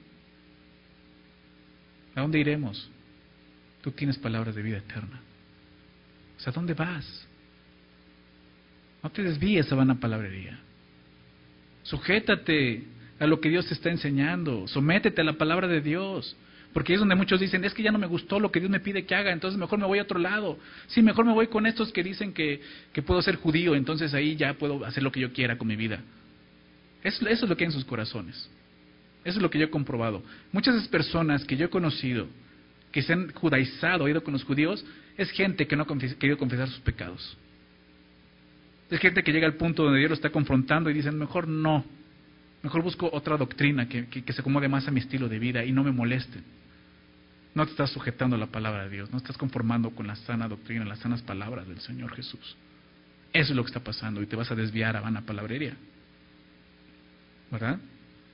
¿A dónde iremos? Tú tienes palabras de vida eterna. O sea, ¿a dónde vas? No te desvíes a vana palabrería. Sujétate a lo que Dios te está enseñando. Sométete a la palabra de Dios. Porque es donde muchos dicen, es que ya no me gustó lo que Dios me pide que haga, entonces mejor me voy a otro lado. Sí, mejor me voy con estos que dicen que, que puedo ser judío, entonces ahí ya puedo hacer lo que yo quiera con mi vida. Eso, eso es lo que hay en sus corazones. Eso es lo que yo he comprobado. Muchas de esas personas que yo he conocido, que se han judaizado, ido con los judíos, es gente que no ha confies- querido confesar sus pecados. Es gente que llega al punto donde Dios lo está confrontando y dicen, mejor no, mejor busco otra doctrina que, que, que se acomode más a mi estilo de vida y no me molesten. No te estás sujetando a la palabra de Dios, no estás conformando con la sana doctrina, las sanas palabras del Señor Jesús. Eso es lo que está pasando y te vas a desviar a vana palabrería. ¿Verdad?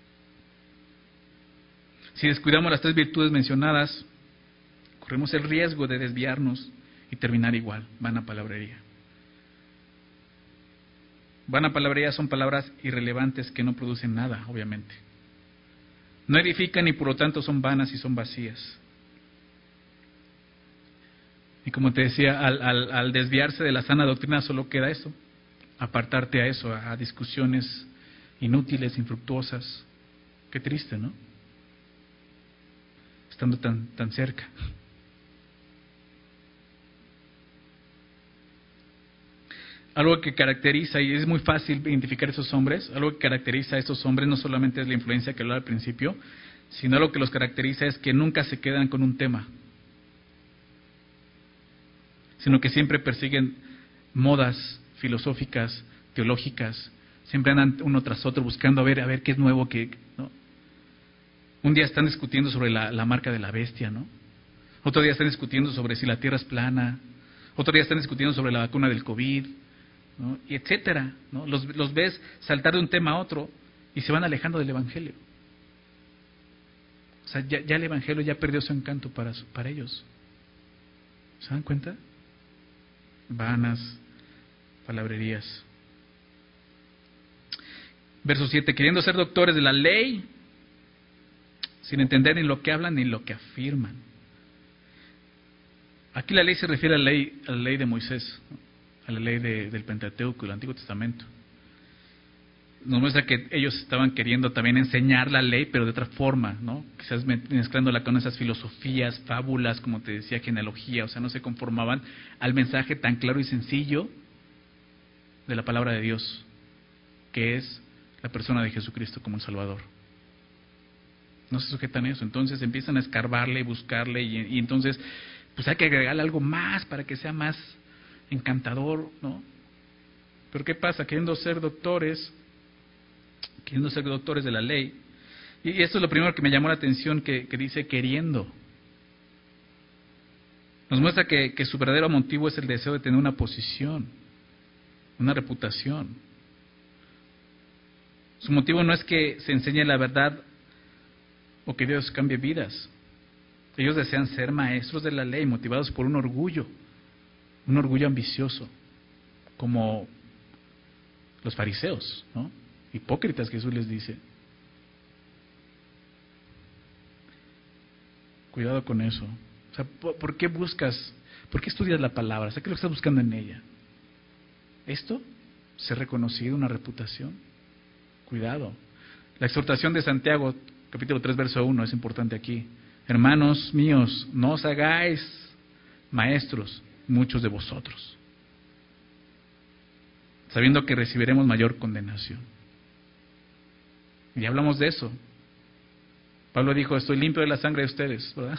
Si descuidamos las tres virtudes mencionadas, corremos el riesgo de desviarnos y terminar igual, vana palabrería. Vana palabrería son palabras irrelevantes que no producen nada, obviamente. No edifican y por lo tanto son vanas y son vacías. Y como te decía, al, al, al desviarse de la sana doctrina solo queda eso, apartarte a eso, a discusiones inútiles, infructuosas. Qué triste, ¿no? Estando tan, tan cerca. Algo que caracteriza, y es muy fácil identificar a esos hombres, algo que caracteriza a estos hombres no solamente es la influencia que hablaba al principio, sino lo que los caracteriza es que nunca se quedan con un tema, sino que siempre persiguen modas filosóficas, teológicas, siempre andan uno tras otro buscando a ver, a ver qué es nuevo, que, ¿no? Un día están discutiendo sobre la, la marca de la bestia, ¿no? Otro día están discutiendo sobre si la tierra es plana, otro día están discutiendo sobre la vacuna del COVID, ¿no? Y etcétera, ¿no? Los, los ves saltar de un tema a otro y se van alejando del Evangelio. O sea, ya, ya el Evangelio ya perdió su encanto para, para ellos. ¿Se dan cuenta? Vanas palabrerías. Verso siete, queriendo ser doctores de la ley, sin entender ni lo que hablan ni lo que afirman. Aquí la ley se refiere a la ley, a la ley de Moisés, ¿no? A la ley de, del Pentateuco, el Antiguo Testamento. Nos muestra que ellos estaban queriendo también enseñar la ley, pero de otra forma, ¿no? Quizás mezclándola con esas filosofías, fábulas, como te decía, genealogía, o sea, no se conformaban al mensaje tan claro y sencillo de la palabra de Dios, que es la persona de Jesucristo como el Salvador. No se sujetan a eso, entonces empiezan a escarbarle y buscarle, y, y entonces pues hay que agregarle algo más para que sea más encantador, ¿no? Pero ¿qué pasa? Queriendo ser doctores, queriendo ser doctores de la ley. Y esto es lo primero que me llamó la atención, que, que dice queriendo. Nos muestra que, que su verdadero motivo es el deseo de tener una posición, una reputación. Su motivo no es que se enseñe la verdad o que Dios cambie vidas. Ellos desean ser maestros de la ley, motivados por un orgullo, un orgullo ambicioso, como los fariseos, ¿no? Hipócritas, Jesús les dice. Cuidado con eso. O sea, ¿por, ¿por qué buscas, por qué estudias la palabra? O sea, ¿qué es lo que estás buscando en ella? ¿Esto? ¿Ser reconocido, una reputación? Cuidado. La exhortación de Santiago, capítulo tres, verso uno, es importante aquí. Hermanos míos, no os hagáis maestros muchos de vosotros, sabiendo que recibiremos mayor condenación. Y hablamos de eso. Pablo dijo, estoy limpio de la sangre de ustedes, ¿verdad?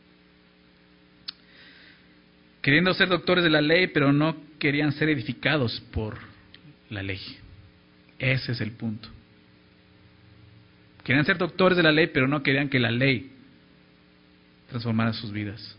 Queriendo ser doctores de la ley, pero no querían ser edificados por la ley. Ese es el punto. Querían ser doctores de la ley, pero no querían que la ley transformara sus vidas.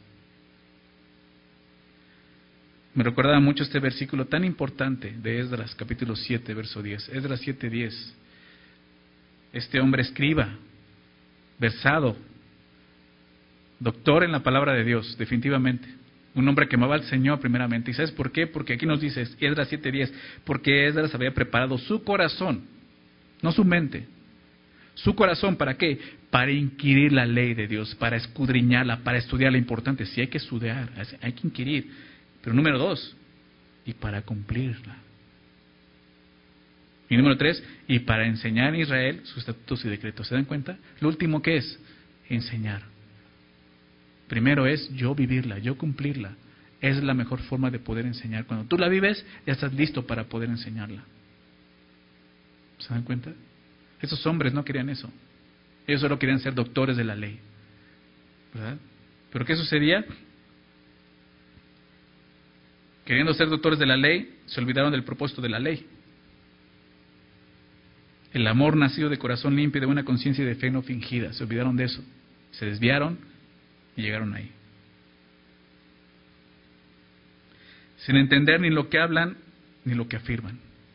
Me recordaba mucho este versículo tan importante de Esdras, capítulo siete, verso diez. Esdras siete, diez. Este hombre escriba, versado, doctor en la palabra de Dios, definitivamente. Un hombre que amaba al Señor primeramente. ¿Y sabes por qué? Porque aquí nos dice Esdras siete diez, porque Esdras había preparado su corazón, no su mente. Su corazón, ¿para qué? Para inquirir la ley de Dios, para escudriñarla, para estudiarla. Importante, sí hay que estudiar, hay que inquirir. Pero número dos, y para cumplirla. Y número tres, y para enseñar en Israel sus estatutos y decretos. ¿Se dan cuenta? Lo último que es, enseñar. Primero es yo vivirla, yo cumplirla. Es la mejor forma de poder enseñar. Cuando tú la vives, ya estás listo para poder enseñarla. ¿Se dan cuenta? Esos hombres no querían eso. Ellos solo querían ser doctores de la ley, ¿verdad? ¿Pero qué sucedía? Queriendo ser doctores de la ley, se olvidaron del propósito de la ley. El amor nacido de corazón limpio, de buena conciencia y de fe no fingida. Se olvidaron de eso. Se desviaron y llegaron ahí. Sin entender ni lo que hablan ni lo que afirman.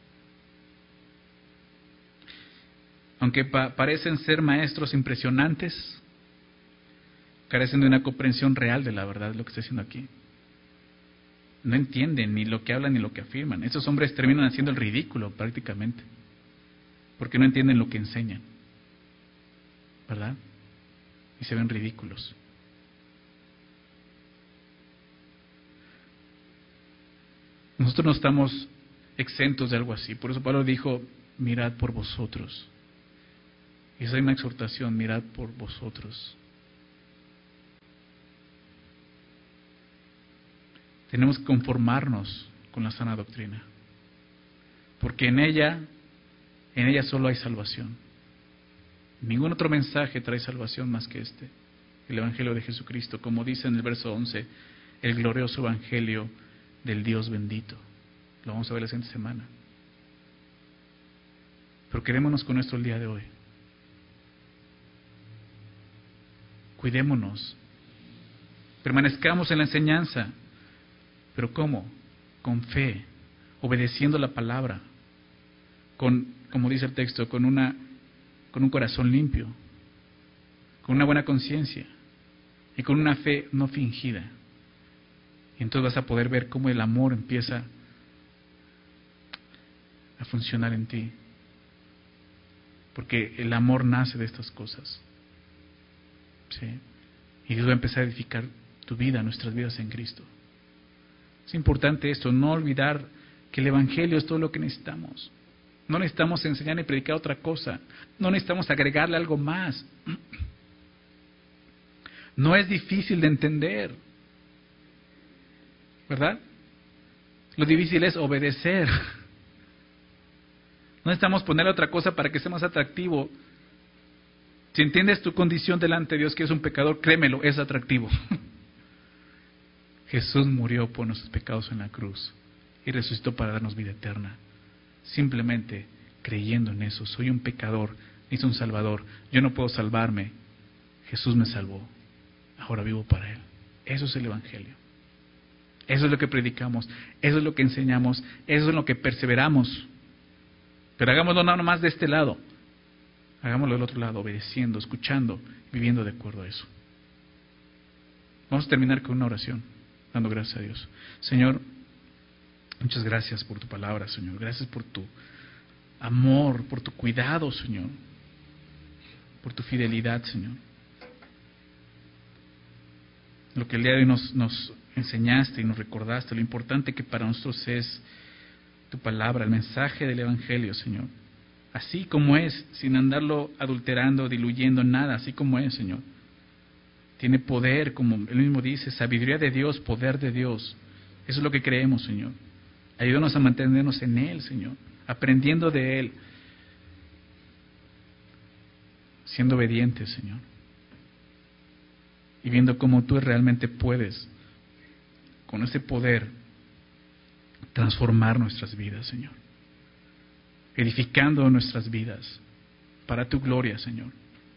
Aunque pa- parecen ser maestros impresionantes, carecen de una comprensión real de la verdad, lo que está diciendo aquí. No entienden ni lo que hablan ni lo que afirman. Esos hombres terminan haciendo el ridículo prácticamente, porque no entienden lo que enseñan, ¿verdad? Y se ven ridículos. Nosotros no estamos exentos de algo así. Por eso Pablo dijo, mirad por vosotros. Y esa es una exhortación, mirad por vosotros. Tenemos que conformarnos con la sana doctrina, porque en ella, en ella solo hay salvación. Ningún otro mensaje trae salvación más que este, el Evangelio de Jesucristo, como dice en el verso once, el glorioso Evangelio del Dios bendito. Lo vamos a ver la siguiente semana. Pero quedémonos con nuestro el día de hoy. Cuidémonos. Permanezcamos en la enseñanza. ¿Pero cómo? Con fe, obedeciendo la palabra, con, como dice el texto, con una, con un corazón limpio, con una buena conciencia y con una fe no fingida. Y entonces vas a poder ver cómo el amor empieza a funcionar en ti, porque el amor nace de estas cosas, ¿sí? Y Dios va a empezar a edificar tu vida, nuestras vidas en Cristo. Es importante esto, no olvidar que el Evangelio es todo lo que necesitamos. No necesitamos enseñar ni predicar otra cosa. No necesitamos agregarle algo más. No es difícil de entender, ¿verdad? Lo difícil es obedecer. No necesitamos ponerle otra cosa para que sea más atractivo. Si entiendes tu condición delante de Dios, que es un pecador, créemelo, es atractivo. Jesús murió por nuestros pecados en la cruz y resucitó para darnos vida eterna. Simplemente creyendo en eso. Soy un pecador, necesito un Salvador. Yo no puedo salvarme. Jesús me salvó. Ahora vivo para Él. Eso es el Evangelio. Eso es lo que predicamos. Eso es lo que enseñamos. Eso es en lo que perseveramos. Pero hagámoslo no nomás de este lado. Hagámoslo del otro lado, obedeciendo, escuchando, viviendo de acuerdo a eso. Vamos a terminar con una oración, dando gracias a Dios. Señor, muchas gracias por tu palabra, Señor. Gracias por tu amor, por tu cuidado, Señor. Por tu fidelidad, Señor. Lo que el día de hoy nos, nos enseñaste y nos recordaste, lo importante que para nosotros es tu palabra, el mensaje del Evangelio, Señor. Así como es, sin andarlo adulterando, diluyendo, nada, así como es, Señor. Tiene poder, como él mismo dice, sabiduría de Dios, poder de Dios. Eso es lo que creemos, Señor. Ayúdanos a mantenernos en Él, Señor, aprendiendo de Él, siendo obedientes, Señor, y viendo cómo tú realmente puedes, con ese poder, transformar nuestras vidas, Señor, edificando nuestras vidas para tu gloria, Señor.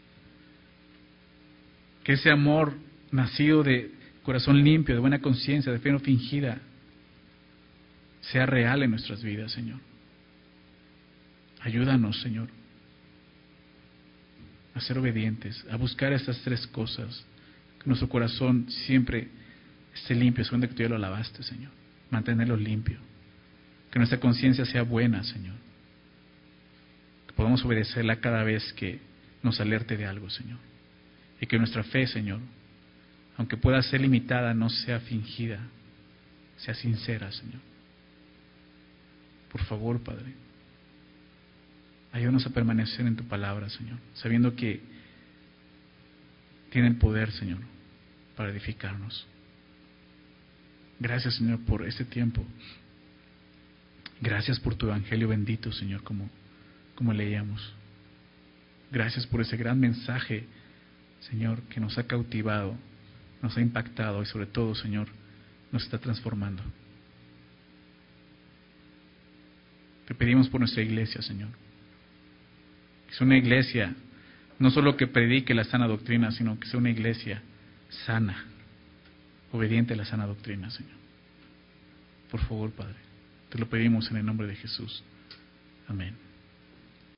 Que ese amor nacido de corazón limpio, de buena conciencia, de fe no fingida, sea real en nuestras vidas, Señor. Ayúdanos, Señor, a ser obedientes, a buscar estas tres cosas, que nuestro corazón siempre esté limpio, según que tú ya lo lavaste, Señor. Mantenerlo limpio. Que nuestra conciencia sea buena, Señor. Que podamos obedecerla cada vez que nos alerte de algo, Señor. Y que nuestra fe, Señor, aunque pueda ser limitada, no sea fingida, sea sincera, Señor. Por favor, Padre, ayúdanos a permanecer en tu palabra, Señor, sabiendo que tiene el poder, Señor, para edificarnos. Gracias, Señor, por este tiempo. Gracias por tu Evangelio bendito, Señor, como, como leíamos. Gracias por ese gran mensaje, Señor, que nos ha cautivado, nos ha impactado y sobre todo, Señor, nos está transformando. Te pedimos por nuestra iglesia, Señor. Que sea una iglesia, no solo que predique la sana doctrina, sino que sea una iglesia sana, obediente a la sana doctrina, Señor. Por favor, Padre, te lo pedimos en el nombre de Jesús. Amén.